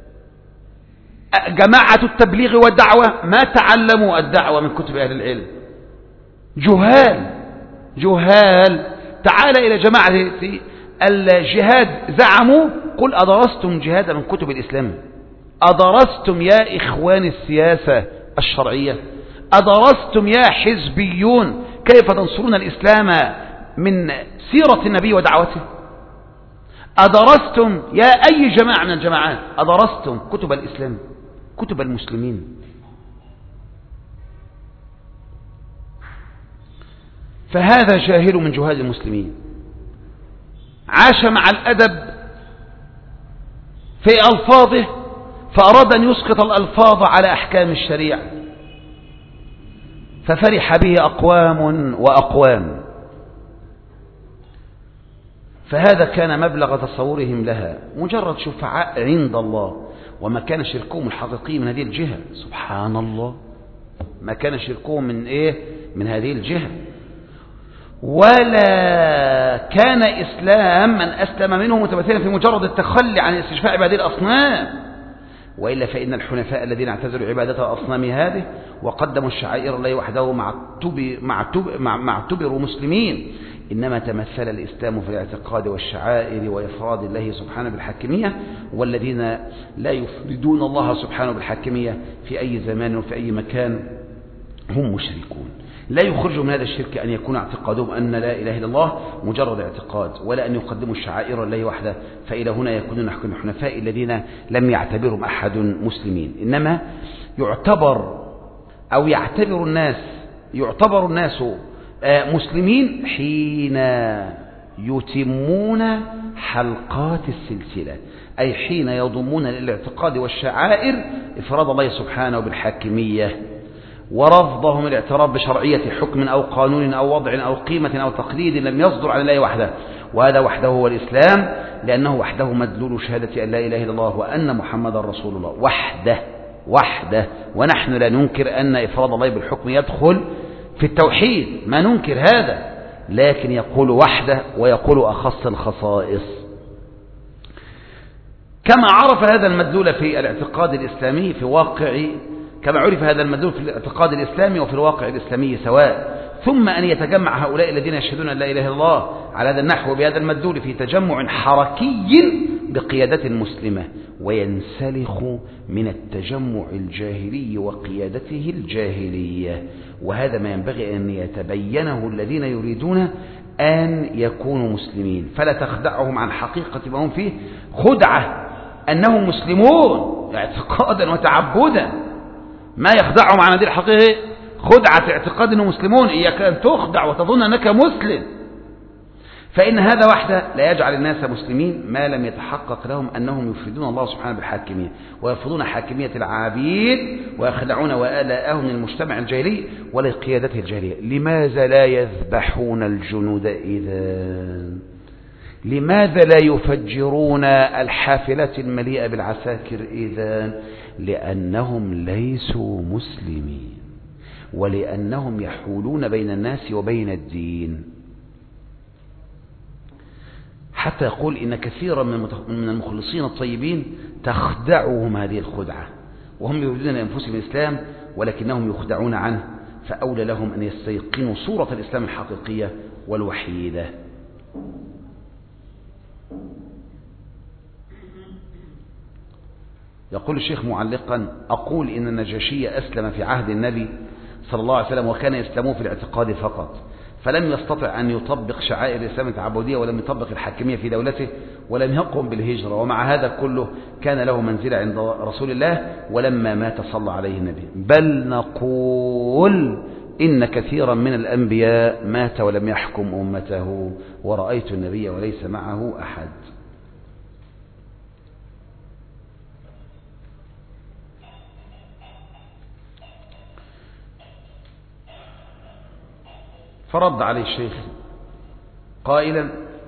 جماعة التبليغ والدعوة ما تعلموا الدعوة من كتب أهل العلم. جهال جهال. تعال إلى جماعة الجهاد زعموا قل أدرستم جهاد من كتب الإسلام؟ أدرستم يا إخوان السياسة الشرعية؟ أدرستم يا حزبيون كيف تنصرون الإسلام من سيرة النبي ودعوته؟ أدرستم يا أي جماعة من الجماعات أدرستم كتب الإسلام، كتب المسلمين؟ فهذا جاهل من جهال المسلمين، عاش مع الأدب في ألفاظه فأراد أن يسقط الألفاظ على أحكام الشريعة، ففرح به أقوام وأقوام، فهذا كان مبلغ تصورهم لها، مجرد شفعاء عند الله، وما كان شركهم الحقيقي من هذه الجهة. سبحان الله، ما كان شركهم من إيه؟ من هذه الجهة. ولا كان إسلام من أسلم منهم متمثلا في مجرد التخلي عن الاستشفاء بهذه الأصنام، وإلا فإن الحنفاء الذين اعتزلوا عبادة الأصنام هذه وقدموا الشعائر الله وحده ما اعتبروا مسلمين، إنما تمثل الإسلام في الاعتقاد والشعائر وإفراد الله سبحانه بالحاكمية، والذين لا يفردون الله سبحانه بالحاكمية في أي زمان وفي أي مكان هم مشركون. لا يخرج من هذا الشرك أن يكون اعتقادهم أن لا إله إلا الله مجرد اعتقاد، ولا أن يقدموا الشعائر الله وحده، فإلى هنا يكونون الحنفاء الذين لم يعتبرهم أحد مسلمين، إنما يعتبر أو يعتبر الناس يعتبر الناس مسلمين حين يتمون حلقات السلسلة، أي حين يضمون للاعتقاد والشعائر إفراد الله سبحانه بالحاكمية، ورفضهم الاعتراف بشرعية حكم أو قانون أو وضع أو قيمة أو تقليد لم يصدر عن الله وحده، وهذا وحده هو الإسلام، لأنه وحده مدلول شهادة أن لا إله إلا الله وأن محمد رسول الله، وحده وحده. ونحن لا ننكر أن إفراد الله بالحكم يدخل في التوحيد، ما ننكر هذا، لكن يقول وحده ويقول أخص الخصائص. كما عرف هذا المدلول في الاعتقاد الإسلامي في واقع كما عرف هذا المدلول في الاعتقاد الإسلامي وفي الواقع الإسلامي سواء، ثم أن يتجمع هؤلاء الذين يشهدون أن لا إله إلا الله على هذا النحو بهذا المدلول في تجمع حركي بقيادة مسلمة، وينسلخ من التجمع الجاهلي وقيادته الجاهلية، وهذا ما ينبغي أن يتبينه الذين يريدون أن يكونوا مسلمين، فلا تخدعهم عن حقيقة ما هم فيه خدعة أنهم مسلمون اعتقادا وتعبدا، ما يخدعهم عن هذه الحقيقة خدعة اعتقاد أنهم مسلمون، إياك أن تخدع وتظن أنك مسلم، فإن هذا وحده لا يجعل الناس مسلمين ما لم يتحقق لهم أنهم يفردون الله سبحانه بالحاكمية ويرفضون حاكمية العبيد ويخدعون وآلاءهم المجتمع الجاهلي ولقيادته الجاهلية. لماذا لا يذبحون الجنود إذا؟ لماذا لا يفجرون الحافلات المليئة بالعساكر إذا؟ لأنهم ليسوا مسلمين، ولأنهم يحولون بين الناس وبين الدين. حتى يقول إن كثيرا من المخلصين الطيبين تخدعهم هذه الخدعة، وهم يريدون لأنفسهم الإسلام ولكنهم يخدعون عنه، فأولى لهم أن يستيقنوا صورة الإسلام الحقيقية والوحيدة. يقول الشيخ معلقا: أقول إن النجاشي أسلم في عهد النبي صلى الله عليه وسلم، وكان يسلمه في الاعتقاد فقط، فلم يستطع أن يطبق شعائر الإسلام التعبدية، ولم يطبق الحاكمية في دولته، ولم يقم بالهجرة، ومع هذا كله كان له منزلة عند رسول الله، ولما مات صلى عليه النبي. بل نقول إن كثيرا من الأنبياء مات ولم يحكم أمته، ورأيت النبي وليس معه أحد. فرد عليه الشيخ قائلا: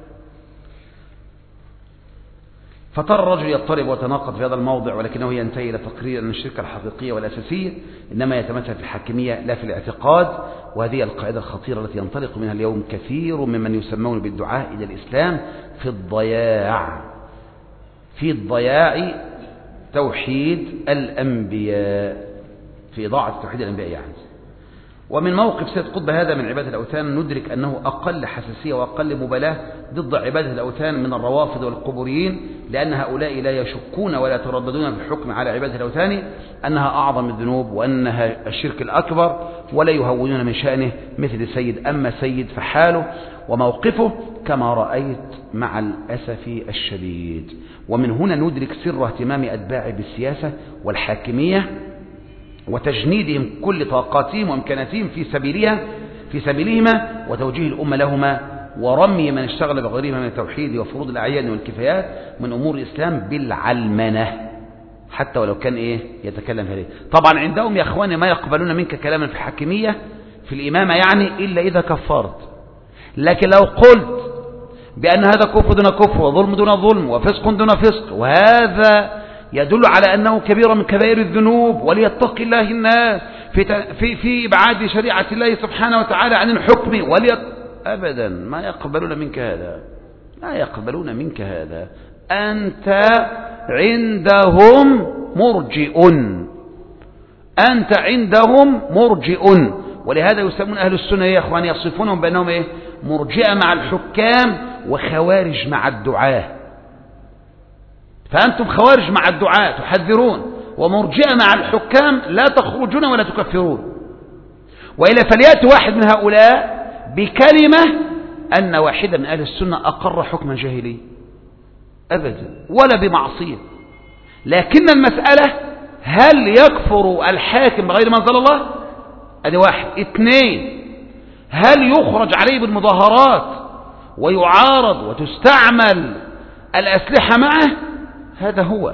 فترى الرجل يضطرب ويتناقض في هذا الموضع، ولكنه ينتهي إلى تقرير أن الشركة الحقيقية والأساسية إنما يتمثل في الحاكمية لا في الاعتقاد. وهذه القاعدة الخطيرة التي ينطلق منها اليوم كثير ممن يسمون بالدعاء إلى الإسلام في الضياع في الضياع توحيد الأنبياء، في إضاعة توحيد الأنبياء يعني. ومن موقف سيد قطب هذا من عبادة الأوثان ندرك أنه أقل حساسية وأقل مبالاة ضد عبادة الأوثان من الروافض والقبوريين، لأن هؤلاء لا يشكون ولا يترددون في الحكم على عبادة الأوثان أنها أعظم الذنوب وأنها الشرك الأكبر، ولا يهونون من شأنه مثل سيد. أما سيد فحاله وموقفه كما رأيت مع الأسف الشديد. ومن هنا ندرك سر اهتمام أتباعه بالسياسة والحاكمية وتجنيدهم كل طاقاتهم وامكاناتهم في سبيلها في سبيلهما وتوجيه الأمة لهما، ورمي من اشتغل بغيرهما من التوحيد وفروض الأعيان والكفايات من أمور الإسلام بالعلمنة، حتى ولو كان إيه يتكلم هذه. طبعا عندهم يا أخواني ما يقبلون منك كلاما في الحاكمية في الإمامة يعني إلا إذا كفرت، لكن لو قلت بأن هذا كفر دون كفر وظلم دون ظلم وفسق دون فسق، وهذا يدل على أنه كبيرة من كبائر الذنوب، وليتقي الله الناس في في في إبعاد شريعة الله سبحانه وتعالى عن الحكم، وليت أبدا ما يقبلون منك هذا، لا يقبلون منك هذا. أنت عندهم مرجئ، أنت عندهم مرجئ، ولهذا يسمون أهل السنة يا أخواني يصفونهم بأنهم إيه؟ مرجئة مع الحكام وخوارج مع الدعاة. فأنتم خوارج مع الدعاة تحذرون، ومرجئة مع الحكام لا تخرجون ولا تكفرون. وإلا فليأتي واحد من هؤلاء بكلمة أن واحدا من أهل السنة أقر حكما جاهلي، أبدا، ولا بمعصية. لكن المسألة هل يكفر الحاكم بغير ما أنزل الله؟ أدي واحد. اثنين، هل يخرج عليه بالمظاهرات ويعارض وتستعمل الأسلحة معه؟ هذا هو.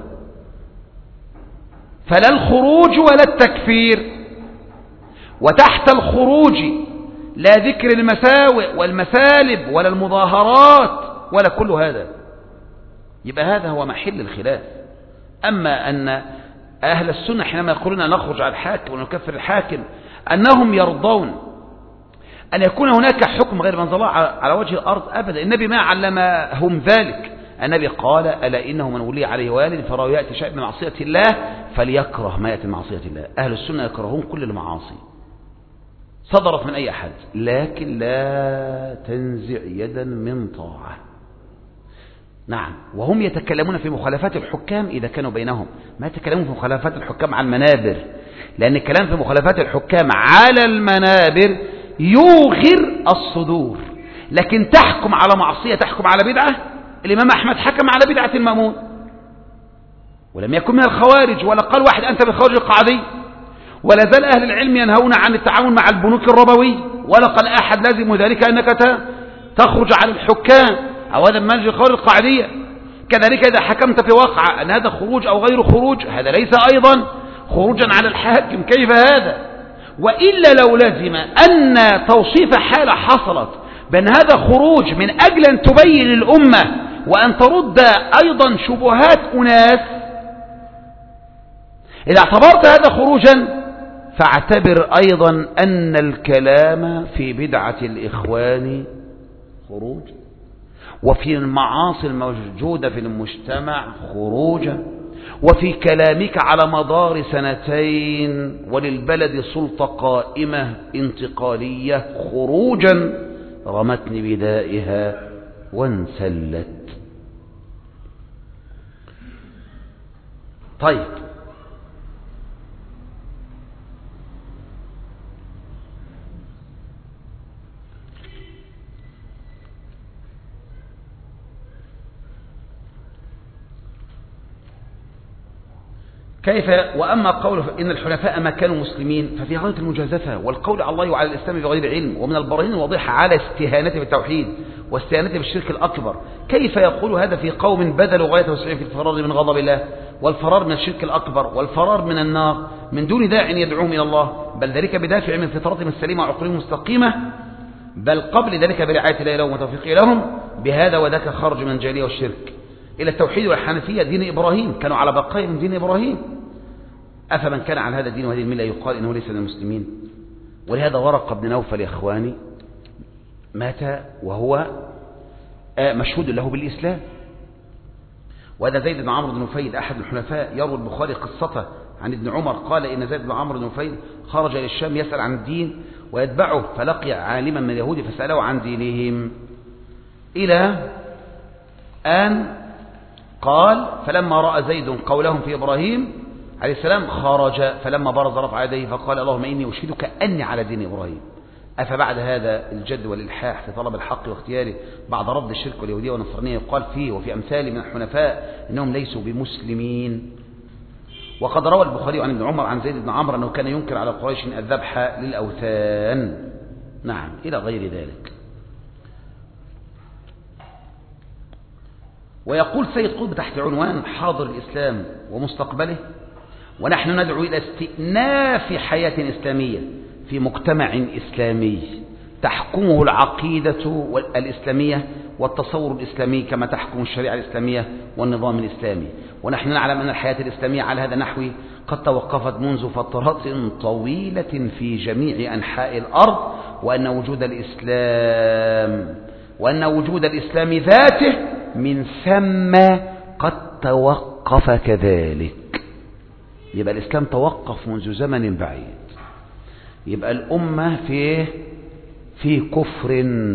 فلا الخروج ولا التكفير، وتحت الخروج لا ذكر المساوئ والمثالب ولا المظاهرات ولا كل هذا. يبقى هذا هو محل الخلاف. أما أن أهل السنة حينما يقولون نخرج على الحاكم ونكفر الحاكم أنهم يرضون أن يكون هناك حكم غير منزل الله على وجه الأرض، أبدا. النبي ما علمهم ذلك. النبي قال: ألا إنه من ولي عليه وال فراه يأتي شيء من معصية الله فليكره ما يأتي من معصية الله. أهل السنة يكرهون كل المعاصي صدرت من أي أحد، لكن لا تنزع يدا من طاعة. نعم، وهم يتكلمون في مخالفات الحكام إذا كانوا بينهم، ما يتكلمون في مخالفات الحكام على المنابر، لأن الكلام في مخالفات الحكام على المنابر يوغر الصدور. لكن تحكم على معصية، تحكم على بدعة. الإمام أحمد حكم على بدعة المأمون ولم يكن من الخوارج، ولا قال واحد أنت بالخوارج القعدي، ولا زال أهل العلم ينهون عن التعاون مع البنوك الربوي، ولا قال أحد لازم ذلك أنك تخرج على الحكام أو هذا منهج الخوارج القعدية. كذلك إذا حكمت في واقع أن هذا خروج أو غير خروج، هذا ليس أيضا خروجا على الحاكم. كيف هذا؟ وإلا لو لزم أن توصيف حالة حصلت بأن هذا خروج من أجل أن تبين الأمة وأن ترد أيضا شبهات أناس، إذا اعتبرت هذا خروجا فاعتبر أيضا أن الكلام في بدعة الإخوان خروج، وفي المعاصي الموجودة في المجتمع خروجا، وفي كلامك على مدار سنتين وللبلد سلطة قائمة انتقالية خروجا رمتني بدائها وانسلت. طيب، كيف؟ وأما قول إن الحنفاء ما كانوا مسلمين ففي غاية المجازفة والقول على الله وعلى الإسلام بغير علم، ومن البراهين الواضحة على استهانته بالتوحيد واستهانته بالشرك الأكبر. كيف يقول هذا في قوم بذلوا غاية وسعهم في الفرار من غضب الله والفرار من الشرك الأكبر والفرار من النار من دون داع يدعوهم إلى الله، بل ذلك بدافع من فطرتهم السليمة وعقولهم المستقيمة؟ بل قبل ذلك برعاية الله لهم وتوفيقه لهم بهذا وذاك خرج من الجاهلية والشرك إلى التوحيد والحنفية دين إبراهيم، كانوا على بقاء من دين إبراهيم. أفمن كان على هذا الدين وهذه الملة يقال إنه ليس من المسلمين؟ ولهذا ورقة بن نوفل يا إخواني مات وهو مشهود له بالإسلام. وهذا زيد بن عمرو بن نفيل أحد الحنفاء يروي البخاري قصته عن ابن عمر قال إن زيد بن عمرو بن نفيل خرج إلى الشام يسأل عن الدين ويتبعه، فلقي عالما من اليهود فسأله عن دينهم، إلى أن قال فلما رأى زيد قولهم في إبراهيم عليه السلام خرج، فلما برز رفع يديه فقال اللهم إني أشهدك أني على دين إبراهيم. أفبعد هذا الجد والإلحاح في طلب الحق واختياره بعد رد الشرك واليهودية والنصرانية يقال فيه وفي أمثال من الحنفاء إنهم ليسوا بمسلمين؟ وقد روى البخاري عن ابن عمر عن زيد بن عمرو أنه كان ينكر على قريش الذبح للأوثان، نعم، إلى غير ذلك. ويقول سيد قطب تحت عنوان حاضر الإسلام ومستقبله: ونحن ندعو إلى استئناف حياة إسلامية في مجتمع إسلامي تحكمه العقيدة الإسلامية والتصور الإسلامي كما تحكم الشريعة الإسلامية والنظام الإسلامي. ونحن نعلم أن الحياة الإسلامية على هذا النحو قد توقفت منذ فترات طويلة في جميع أنحاء الأرض، وأن وجود الإسلام وأن وجود الإسلام ذاته من ثم قد توقف كذلك. يبقى الإسلام توقف منذ زمن بعيد، يبقى الأمة في في كفر.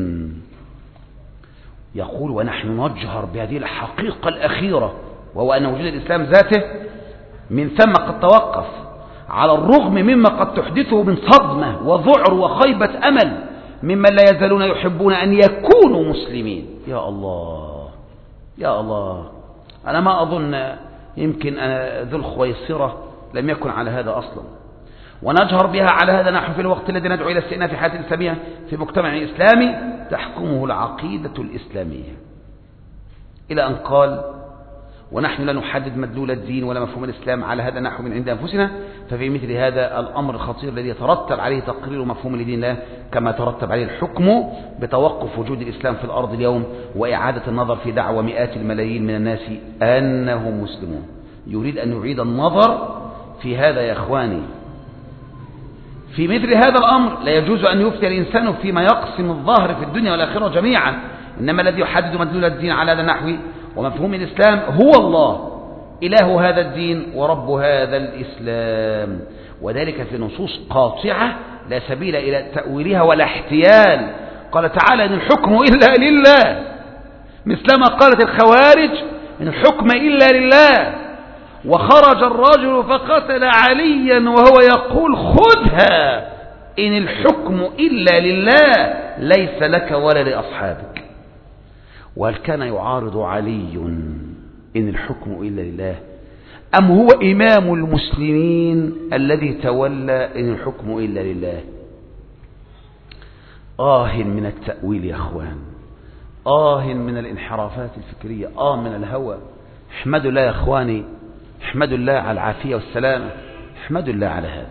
يقول ونحن نجهر بهذه الحقيقة الأخيرة، وهو أن وجود الإسلام ذاته من ثم قد توقف، على الرغم مما قد تحدثه من صدمة وذعر وخيبة أمل ممن لا يزالون يحبون أن يكونوا مسلمين. يا الله يا الله، أنا ما أظن، يمكن ذو الخويصرة لم يكن على هذا أصلا. ونجهر بها على هذا نحن في الوقت الذي ندعو إلى استئناف حياة الإسلامية في مجتمع إسلامي تحكمه العقيدة الإسلامية، إلى أن قال ونحن لا نحدد مدلول الدين ولا مفهوم الإسلام على هذا نحو من عند أنفسنا، ففي مثل هذا الأمر الخطير الذي يترتب عليه تقرير مفهوم لدين الله كما ترتب عليه الحكم بتوقف وجود الإسلام في الأرض اليوم وإعادة النظر في دعوى مئات الملايين من الناس أنهم مسلمون. يريد أن يعيد النظر في هذا يا إخواني. في مثل هذا الأمر لا يجوز أن يفتي الإنسان فيما يقسم الظاهر في الدنيا والآخرة جميعا، إنما الذي يحدد مدلول الدين على هذا النحو ومفهوم الإسلام هو الله، إله هذا الدين ورب هذا الإسلام، وذلك في نصوص قاطعة لا سبيل إلى تأويلها ولا احتيال. قال تعالى إن الحكم إلا لله، مثلما قالت الخوارج إن الحكم إلا لله. وخرج الرجل فقتل عليا وهو يقول خذها إن الحكم إلا لله ليس لك ولا لأصحابك. وهل كان يعارض علي إن الحكم إلا لله، أم هو إمام المسلمين الذي تولى إن الحكم إلا لله؟ آه من التأويل يا أخوان، آه من الانحرافات الفكرية، آه من الهوى. احمدوا الله يا أخواني، احمدوا الله على العافية والسلامة، احمدوا الله على هذا،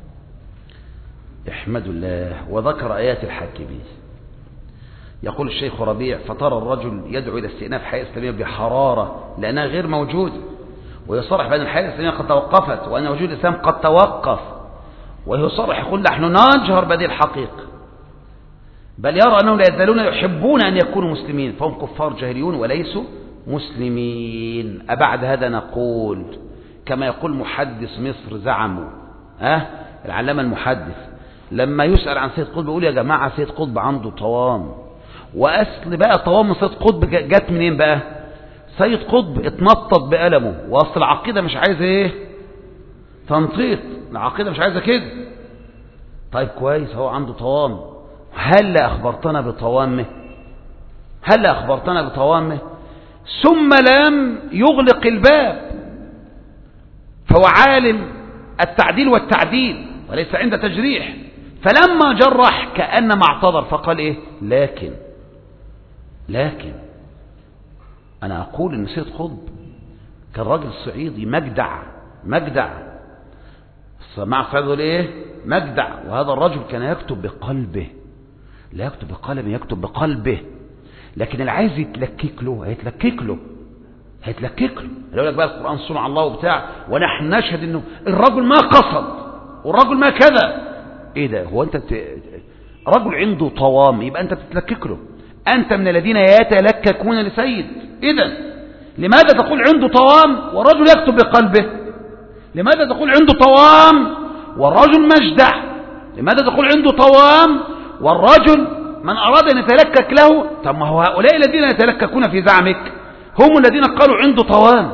احمدوا الله. وذكر آيات الحاكمين. يقول الشيخ ربيع فترى الرجل يدعو إلى استئناف حياة إسلامية بحرارة لأنها غير موجودة، ويصرح بأن الحياة الإسلامية قد توقفت وأن وجود الإسلام قد توقف، ويصرح يقول نحن نجهر بهذه الحقيقة، بل يرى أنهم لا يزالون يحبون أن يكونوا مسلمين، فهم كفار جاهليون وليسوا مسلمين. أبعد هذا نقول كما يقول محدث مصر زعموا أه العلامة المحدث لما يسأل عن سيد قطب يقول يا جماعة سيد قطب عنده طوام. وأصل بقى طوام سيد قطب جت منين بقى؟ سيد قطب اتنطط بألمه، وأصل العقيدة مش عايزة ايه تنطيط، العقيدة مش عايزة كده. طيب كويس، هو عنده طوام، هل أخبرتنا بطوامه؟ هل أخبرتنا بطوامه؟ ثم لم يغلق الباب، فهو عالم التعديل والتعديل وليس عند تجريح، فلما جرح كأنما اعتذر فقال ايه لكن لكن انا اقول ان سيد قطب كان راجل صعيدي مجدع مجدع مع صعيده ايه مجدع، وهذا الرجل كان يكتب بقلبه لا يكتب بقلم، يكتب بقلبه. لكن اللي عايز يتلكك له هيتلكك له هيتلكك له لو لك بقى القرآن صنع الله وبتاع، ونحن نشهد انه الرجل ما قصد والرجل ما كذا. ايه ده؟ هو انت بت... رجل عنده طوام يبقى انت بتتلكك له؟ انت من الذين يتلككون لسيد. اذا لماذا تقول عنده طوام والرجل يكتب بقلبه؟ لماذا تقول عنده طوام والرجل مجدع؟ لماذا تقول عنده طوام والرجل من أراد أن يتلكك له؟ طب ما هو هؤلاء الذين يتلككون في زعمك هم الذين قالوا عنده طوام.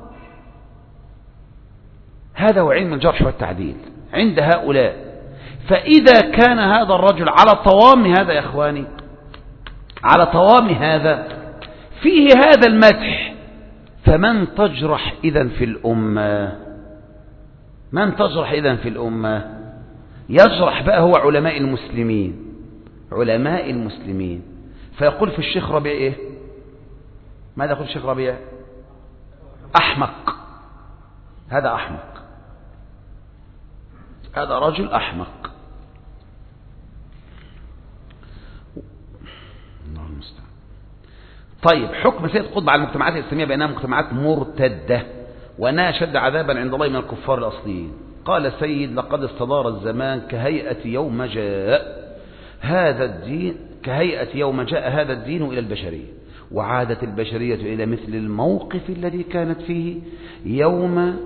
هذا هو علم الجرح والتعديل عند هؤلاء. فإذا كان هذا الرجل على طوام هذا يا إخواني، على طوام هذا فيه هذا المدح، فمن تجرح إذن في الأمة؟ من تجرح إذن في الأمة؟ يجرح بقى هو علماء المسلمين، علماء المسلمين. فيقول في الشيخ ربيع إيه؟ ماذا يقول الشيخ ربيع؟ أحمق. هذا أحمق، هذا رجل أحمق. الله المستعان. طيب، حكم سيد قطب على المجتمعات الإسلامية بأنها مجتمعات مرتدة وأنها أشد عذابا عند الله من الكفار الأصليين. قال سيد: لقد استدار الزمان كهيئة يوم جاء هذا الدين كهيئة يوم جاء هذا الدين إلى البشرية، وعادت البشرية إلى مثل الموقف الذي كانت فيه يوم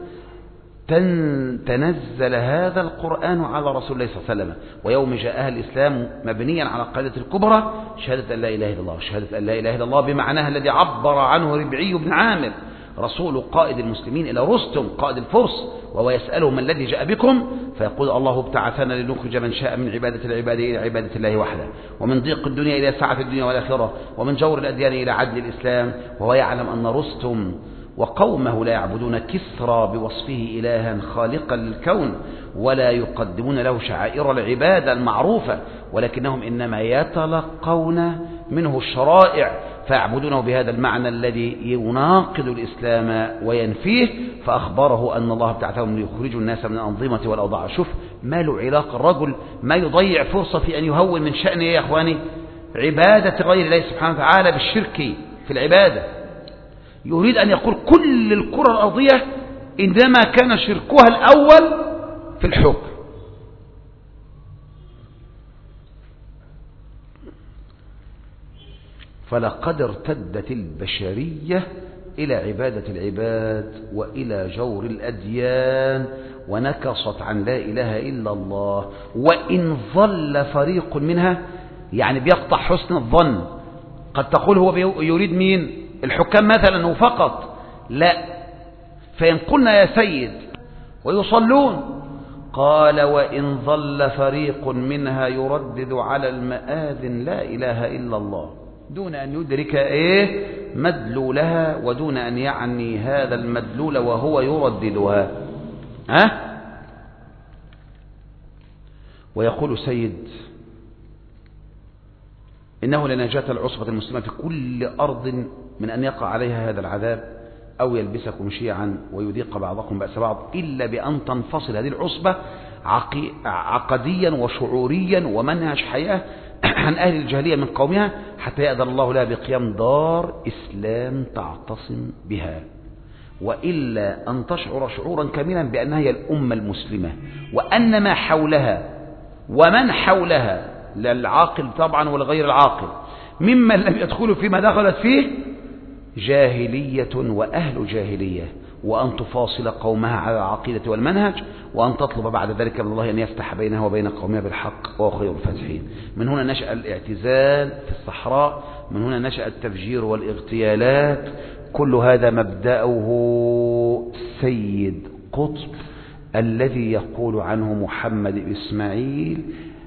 تنزل هذا القرآن على رسول الله صلى الله عليه وسلم، ويوم جاءها الإسلام مبنيا على القاعدة الكبرى: شهادة أن لا إله إلا الله. شهادة أن لا إله إلا الله بمعناها الذي عبر عنه ربعي بن عامر رسول قائد المسلمين إلى رستم قائد الفرس، وهو يسأله: ما الذي جاء بكم؟ فيقول: الله ابتعثنا لنخرج من شاء من عبادة العباد إلى عبادة الله وحده، ومن ضيق الدنيا إلى سعة الدنيا والآخرة، ومن جور الأديان إلى عدل الإسلام. وهو يعلم أن رستم وقومه لا يعبدون كسرى بوصفه إلها خالقا للكون، ولا يقدمون له شعائر العبادة المعروفة، ولكنهم إنما يتلقون منه الشرائع فيعبدونه بهذا المعنى الذي يناقض الإسلام وينفيه. فأخبره أن الله ابتعثهم ليخرجوا الناس من الأنظمة والأوضاع. شوف ما له علاقة الرجل، ما يضيع فرصة في أن يهون من شأنه يا إخواني عبادة غير الله سبحانه وتعالى بالشرك في العبادة. يريد أن يقول كل الكرة الأرضية إنما كان شركها الأول في الحكم. فلقد ارتدت البشرية إلى عبادة العباد وإلى جور الأديان ونكصت عن لا إله إلا الله. وإن ظل فريق منها، يعني بيقطع حسن الظن. قد تقول هو يريد مين؟ الحكام مثلا وفقط؟ لا. فإن قلنا يا سيد ويصلون، قال: وإن ظل فريق منها يردد على المآذن لا إله إلا الله دون أن يدرك إيه مدلولها، ودون أن يعني هذا المدلول وهو يرددها. ها؟ ويقول سيد: إنه لنجاة العصبة المسلمة في كل أرض من أن يقع عليها هذا العذاب أو يلبسكم شيعا ويذيق بعضكم بأس بعض، إلا بأن تنفصل هذه العصبة عقديا وشعوريا ومنهج حياة عن أهل الجاهلية من قومها، حتى يأذن الله لها بقيام دار إسلام تعتصم بها، وإلا أن تشعر شعورا كاملا بأنها هي الأمة المسلمة، وأن ما حولها ومن حولها للعاقل طبعا والغير العاقل ممن لم يدخلوا فيما دخلت فيه جاهلية وأهل جاهلية، وأن تفاصل قومها على العقيدة والمنهج، وأن تطلب بعد ذلك من الله أن يفتح بينها وبين قومها بالحق وهو خير الفاتحين. من هنا نشأ الاعتزال في الصحراء، من هنا نشأ التفجير والاغتيالات. كل هذا مبدأه سيد قطب الذي يقول عنه محمد إسماعيل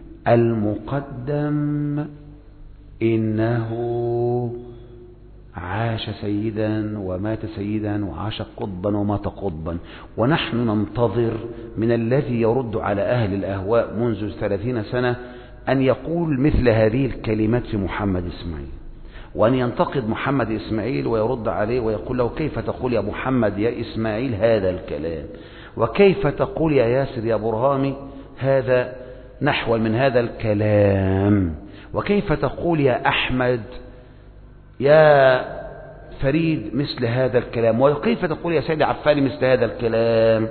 المقدم إنه عاش سيدا ومات سيدا، وعاش قطبا ومات قطبا. ونحن ننتظر من الذي يرد على أهل الأهواء منذ ثلاثين سنة أن يقول مثل هذه الكلمات في محمد إسماعيل، وأن ينتقد محمد إسماعيل ويرد عليه ويقول له: كيف تقول يا محمد يا إسماعيل هذا الكلام؟ وكيف تقول يا ياسر يا برهامي هذا نحو من هذا الكلام؟ وكيف تقول يا أحمد يا فريد مثل هذا الكلام، وكيف تقول يا سيد عفاني مثل هذا الكلام؟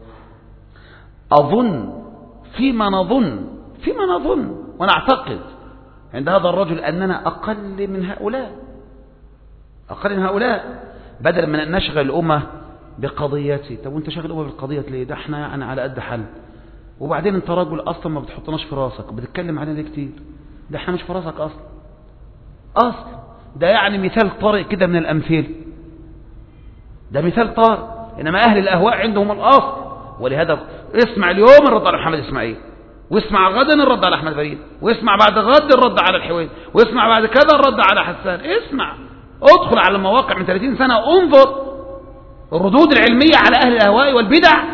أظن فيما نظن فيما نظن ونعتقد عند هذا الرجل أننا أقل من هؤلاء أقل من هؤلاء بدل من أن نشغل الأمة بقضيتي. طب وانت شغل الأمة بالقضية ليه؟ ده احنا يعني على قد حل، وبعدين انت راجل أصلا ما بتحطناش في راسك وبتتكلم علينا دي كتير، ده احنا مش في راسك أصلا أصلا. ده يعني مثال طارئ كده من الأمثال، ده مثال طارئ. إنما أهل الأهواء عندهم الأصل، ولهذا اسمع اليوم الرد على محمد إسماعيل، واسمع غدا الرد على أحمد فريد، واسمع بعد غد الرد على الحويني، واسمع بعد كذا الرد على حسان. اسمع، ادخل على المواقع من ثلاثين سنة انظر الردود العلمية على أهل الأهواء والبدع.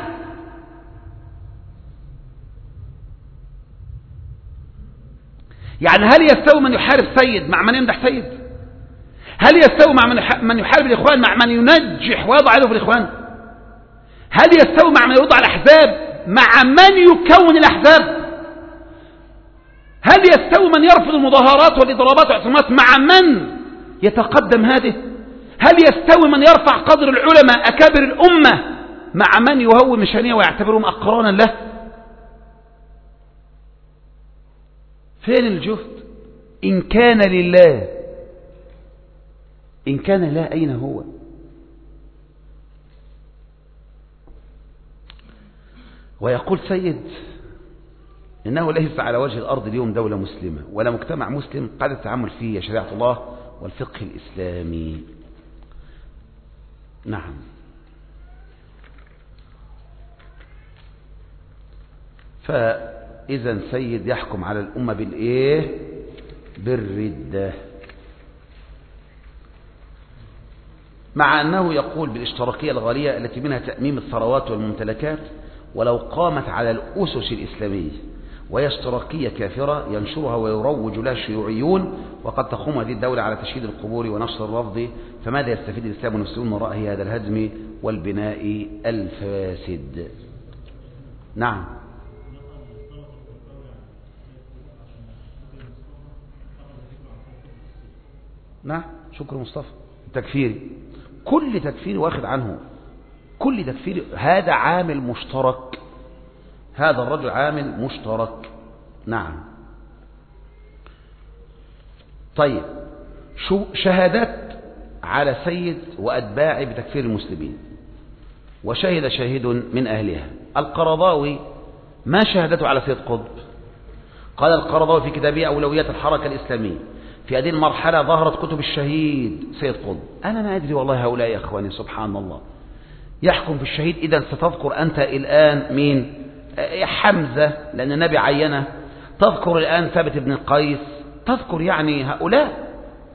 يعني هل يستوي من يحارب سيد مع من يمدح سيد؟ هل يستوي مع من يحارب الإخوان مع من ينجح ويضع يده في الإخوان؟ هل يستوي مع من يوضع الأحزاب مع من يكون الأحزاب؟ هل يستوي من يرفض المظاهرات والإضرابات والاعتصامات مع من يتقدم هذه؟ هل يستوي من يرفع قدر العلماء أكابر الأمة مع من يهوي مشانية ويعتبرهم أقرانا له؟ فين الجهد؟ إن كان لله، إن كان لا أين هو؟ ويقول سيد إنه ليس على وجه الأرض اليوم دولة مسلمة ولا مجتمع مسلم قد التعامل فيه شريعة الله والفقه الإسلامي. نعم، فإذا سيد يحكم على الأمة بالإيه؟ بالردة، مع أنه يقول بالاشتراكية الغالية التي منها تأميم الثروات والممتلكات ولو قامت على الأسس الإسلامية، وهي اشتراكية كافرة ينشرها ويروج لها الشيوعيون، وقد تقوم هذه الدولة على تشييد القبور ونشر الرفض، فماذا يستفيد الإسلام والمسلمون من رأي هذا الهدم والبناء الفاسد؟ نعم، نعم، شكر مصطفى. تكفيري، كل تكفيري واخد عنه، كل تكفيري هذا عامل مشترك، هذا الرجل عامل مشترك. نعم. طيب، شو شهادات على سيد وأتباعه بتكفير المسلمين، وشهد شاهد من أهلها. القرضاوي ما شهدته على سيد قطب؟ قال القرضاوي في كتابه أولويات الحركة الإسلامية في هذه المرحلة ظهرت كتب الشهيد سيد قطب. أنا ما أدري والله هؤلاء يا أخواني سبحان الله يحكم في الشهيد. إذا ستذكر أنت الآن مين؟ حمزة لأن النبي عينه، تذكر الآن ثابت بن قيس، تذكر يعني هؤلاء.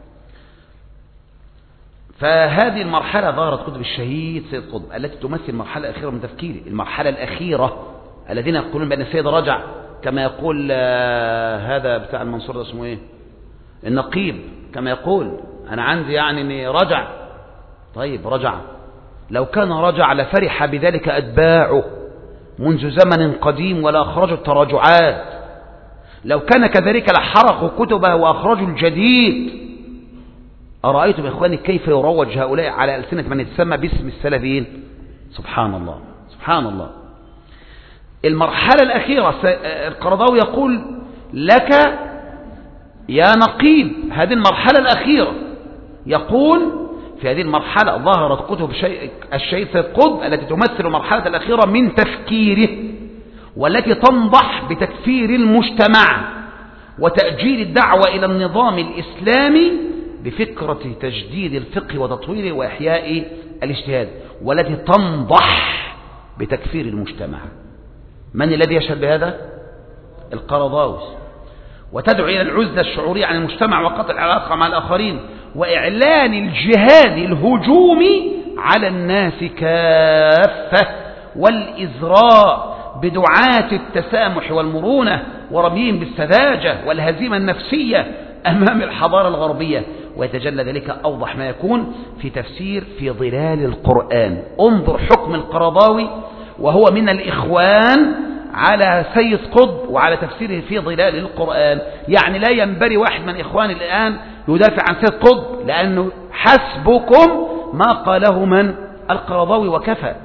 فهذه المرحلة ظهرت كتب الشهيد سيد قطب التي تمثل المرحلة الأخيرة من تفكيري، المرحلة الأخيرة الذين يقولون بأن السيد رجع، كما يقول هذا بتاع المنصور اسمه إيه؟ النقيب، كما يقول أنا عندي يعني أني رجع. طيب رجع، لو كان رجع لفرح بذلك أتباعه منذ زمن قديم ولا أخرجوا التراجعات، لو كان كذلك لحرقوا كتبه وأخرجوا الجديد. أرأيتم يا إخواني كيف يروج هؤلاء على ألسنة من يتسمى باسم السلفيين؟ سبحان الله سبحان الله. المرحلة الأخيرة القرضاوي يقول لك يا نقيب هذه المرحلة الأخيرة، يقول في هذه المرحلة ظهرت كتب الشيخ سيد قطب التي تمثل المرحلة الأخيرة من تفكيره، والتي تنضح بتكفير المجتمع وتأجيل الدعوة إلى النظام الإسلامي بفكرة تجديد الفقه وتطويره وإحياء الاجتهاد، والتي تنضح بتكفير المجتمع. من الذي يشهد بهذا؟ القرضاوي. وتدعو إلى العزلة الشعورية عن المجتمع وقطع العلاقة مع الآخرين وإعلان الجهاد الهجومي على الناس كافة، والإزراء بدعاة التسامح والمرونة ورميهم بالسذاجة والهزيمة النفسية أمام الحضارة الغربية. ويتجلى ذلك أوضح ما يكون في تفسير في ظلال القرآن. انظر حكم القرضاوي وهو من الإخوان على سيد قطب وعلى تفسيره في ظلال القرآن. يعني لا ينبري واحد من إخواني الآن يدافع عن سيد قطب، لأنه حسبكم ما قاله من القرضاوي وكفى.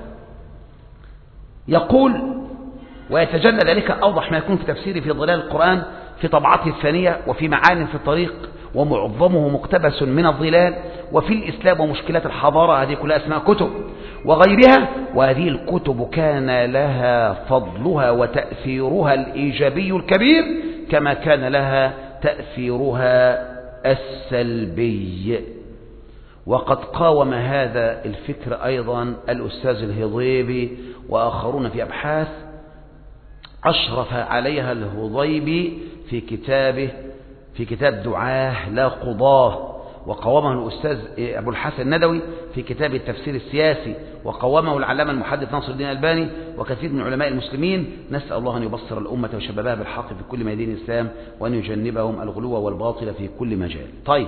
يقول ويتجلى ذلك أوضح ما يكون في تفسيره في ظلال القرآن في طبعته الثانية وفي معالم في الطريق، ومعظمه مقتبس من الظلال، وفي الإسلام ومشكلات الحضارة، هذه كلها أسماء كتب وغيرها. وهذه الكتب كان لها فضلها وتأثيرها الإيجابي الكبير كما كان لها تأثيرها السلبي. وقد قاوم هذا الفكر أيضا الأستاذ الهضيبي وآخرون في أبحاث أشرف عليها الهضيبي في كتابه في كتاب دعاه لا قضاه، وقومه الأستاذ أبو الحسن الندوي في كتاب التفسير السياسي، وقومه العلامة المحدث ناصر الدين الألباني وكثير من علماء المسلمين. نسأل الله أن يبصر الأمة وشبابها بالحق في كل ميادين الإسلام، وأن يجنبهم الغلو والباطل في كل مجال. طيب،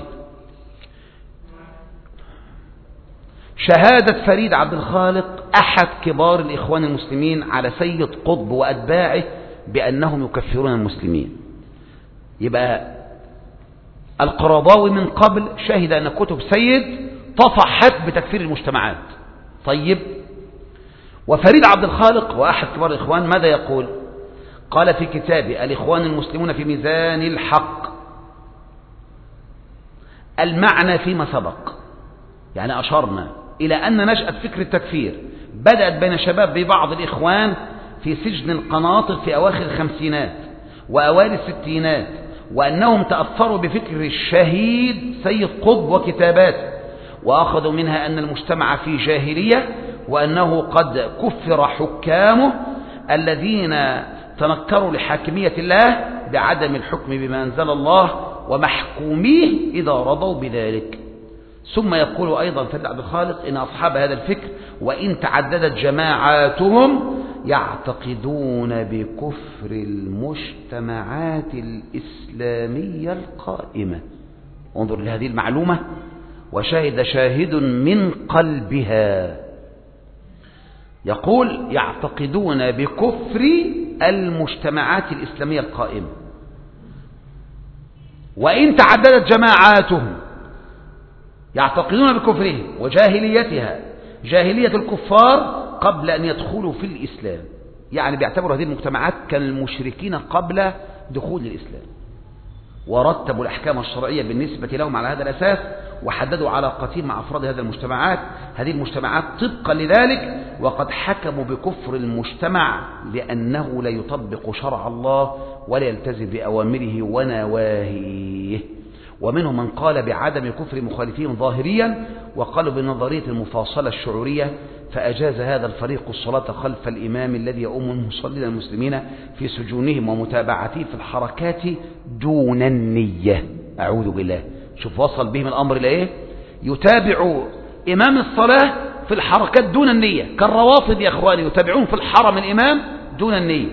شهادة فريد عبد الخالق أحد كبار الإخوان المسلمين على سيد قطب وأتباعه بأنهم يكفرون المسلمين. يبقى القرضاوي من قبل شهد أن كتب سيد طفحت بتكفير المجتمعات. طيب، وفريد عبد الخالق وأحد كبار الإخوان ماذا يقول؟ قال في كتابه الإخوان المسلمون في ميزان الحق المعنى فيما سبق، يعني أشرنا إلى أن نشأة فكر التكفير بدأت بين شباب ببعض الإخوان في سجن القناطر في أواخر الخمسينات وأوائل الستينات، وأنهم تأثروا بفكر الشهيد سيد قطب وكتاباته، وأخذوا منها أن المجتمع في جاهلية، وأنه قد كفر حكامه الذين تنكروا لحاكمية الله بعدم الحكم بما أنزل الله ومحكوميه إذا رضوا بذلك. ثم يقول أيضا فريد عبد الخالق إن أصحاب هذا الفكر وإن تعددت جماعاتهم يعتقدون بكفر المجتمعات الإسلامية القائمة. انظر لهذه المعلومة، وشاهد شاهد من قلبها. يقول يعتقدون بكفر المجتمعات الإسلامية القائمة وإن تعددت جماعاتهم، يعتقدون بكفرهم وجاهليتها جاهلية الكفار قبل أن يدخلوا في الإسلام. يعني بيعتبروا هذه المجتمعات كالمشركين قبل دخول الإسلام، ورتبوا الأحكام الشرعية بالنسبة لهم على هذا الأساس، وحددوا علاقتهم مع أفراد هذه المجتمعات هذه المجتمعات طبقا لذلك. وقد حكموا بكفر المجتمع لأنه لا يطبق شرع الله ولا يلتزم بأوامره ونواهيه. ومنهم من قال بعدم كفر مخالفين ظاهريا، وقالوا بنظرية المفاصلة الشعورية، فأجاز هذا الفريق الصلاة خلف الإمام الذي يؤم المصلين المسلمين في سجونهم ومتابعته في الحركات دون النية. أعوذ بالله، شوف وصل بهم الأمر إلى إيه؟ يتابع إمام الصلاة في الحركات دون النية، كالروافض يا أخواني يتابعون في الحرم الإمام دون النية.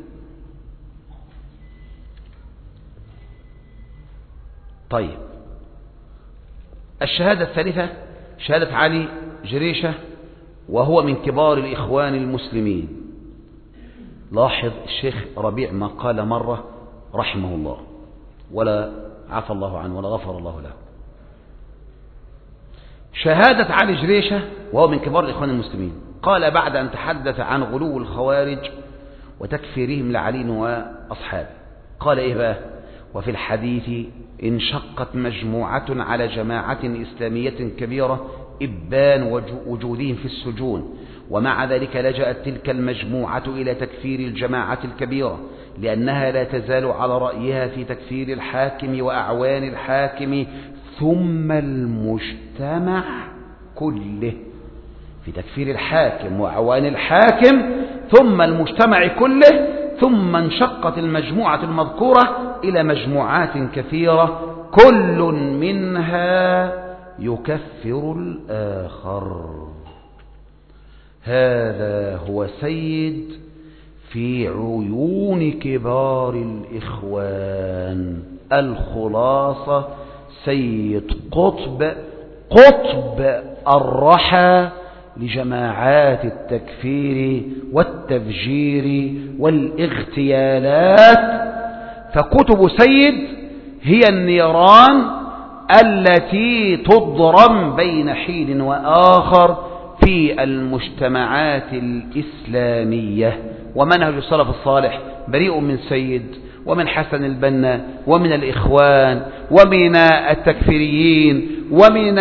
طيب، الشهادة الثالثة شهادة علي جريشة، وهو من كبار الإخوان المسلمين. لاحظ الشيخ ربيع ما قال مرة رحمه الله، ولا عفى الله عنه ولا غفر الله له. شهادة علي جريشة وهو من كبار الإخوان المسلمين، قال بعد أن تحدث عن غلو الخوارج وتكفيرهم لعلي وأصحابه، قال إيه بقى؟ وفي الحديث انشقت مجموعة على جماعة إسلامية كبيرة إبان وجودهم في السجون، ومع ذلك لجأت تلك المجموعة إلى تكفير الجماعة الكبيرة لأنها لا تزال على رأيها في تكفير الحاكم وأعوان الحاكم ثم المجتمع كله، في تكفير الحاكم وأعوان الحاكم ثم المجتمع كله. ثم انشقت المجموعة المذكورة إلى مجموعات كثيرة كل منها يكفر الآخر. هذا هو سيد في عيون كبار الإخوان. الخلاصة: سيد قطب قطب الرحى لجماعات التكفير والتفجير والاغتيالات. فكتب سيد هي النيران التي تضرم بين حين وآخر في المجتمعات الإسلامية. ومنهج السلف الصالح بريء من سيد ومن حسن البنا ومن الإخوان ومن التكفيريين ومن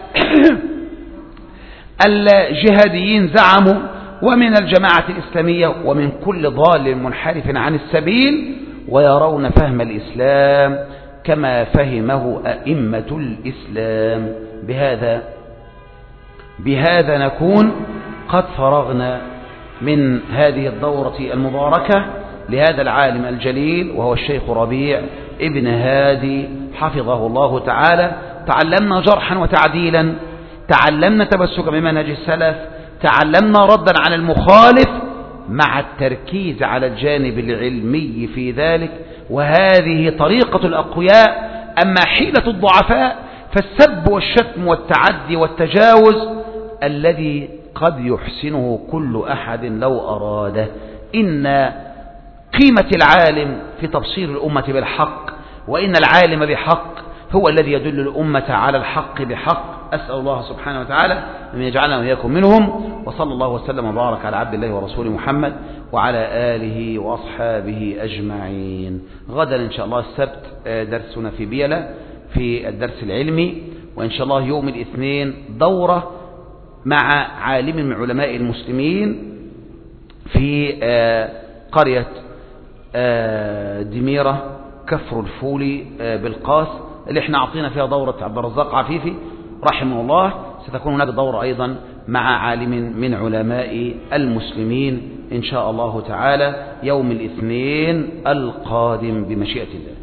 الجهاديين زعموا ومن الجماعة الإسلامية ومن كل ضال منحرف عن السبيل، ويرون فهم الإسلام كما فهمه أئمة الإسلام. بهذا بهذا نكون قد فرغنا من هذه الدورة المباركة لهذا العالم الجليل وهو الشيخ ربيع ابن هادي حفظه الله تعالى. تعلمنا جرحا وتعديلا، تعلمنا تمسكا بمنهج السلف، تعلمنا ردا على المخالف مع التركيز على الجانب العلمي في ذلك، وهذه طريقة الأقوياء. أما حيلة الضعفاء فالسب والشتم والتعدي والتجاوز الذي قد يحسنه كل أحد لو أراده. إن قيمة العالم في تبصير الأمة بالحق، وإن العالم بحق هو الذي يدل الأمة على الحق بحق. أسأل الله سبحانه وتعالى أن يجعلنا وإياكم منهم. وصلى الله وسلم وبارك على عبد الله ورسوله محمد وعلى آله وأصحابه أجمعين. غدا إن شاء الله السبت درسنا في بيلة في الدرس العلمي، وإن شاء الله يوم الاثنين دورة مع عالم من علماء المسلمين في قرية دميرة كفر الفولي بالقاس، اللي احنا عطينا فيها دورة عبد الرزاق عفيفي رحمه الله. ستكون هناك دورة أيضا مع عالم من علماء المسلمين إن شاء الله تعالى يوم الاثنين القادم بمشيئة الله.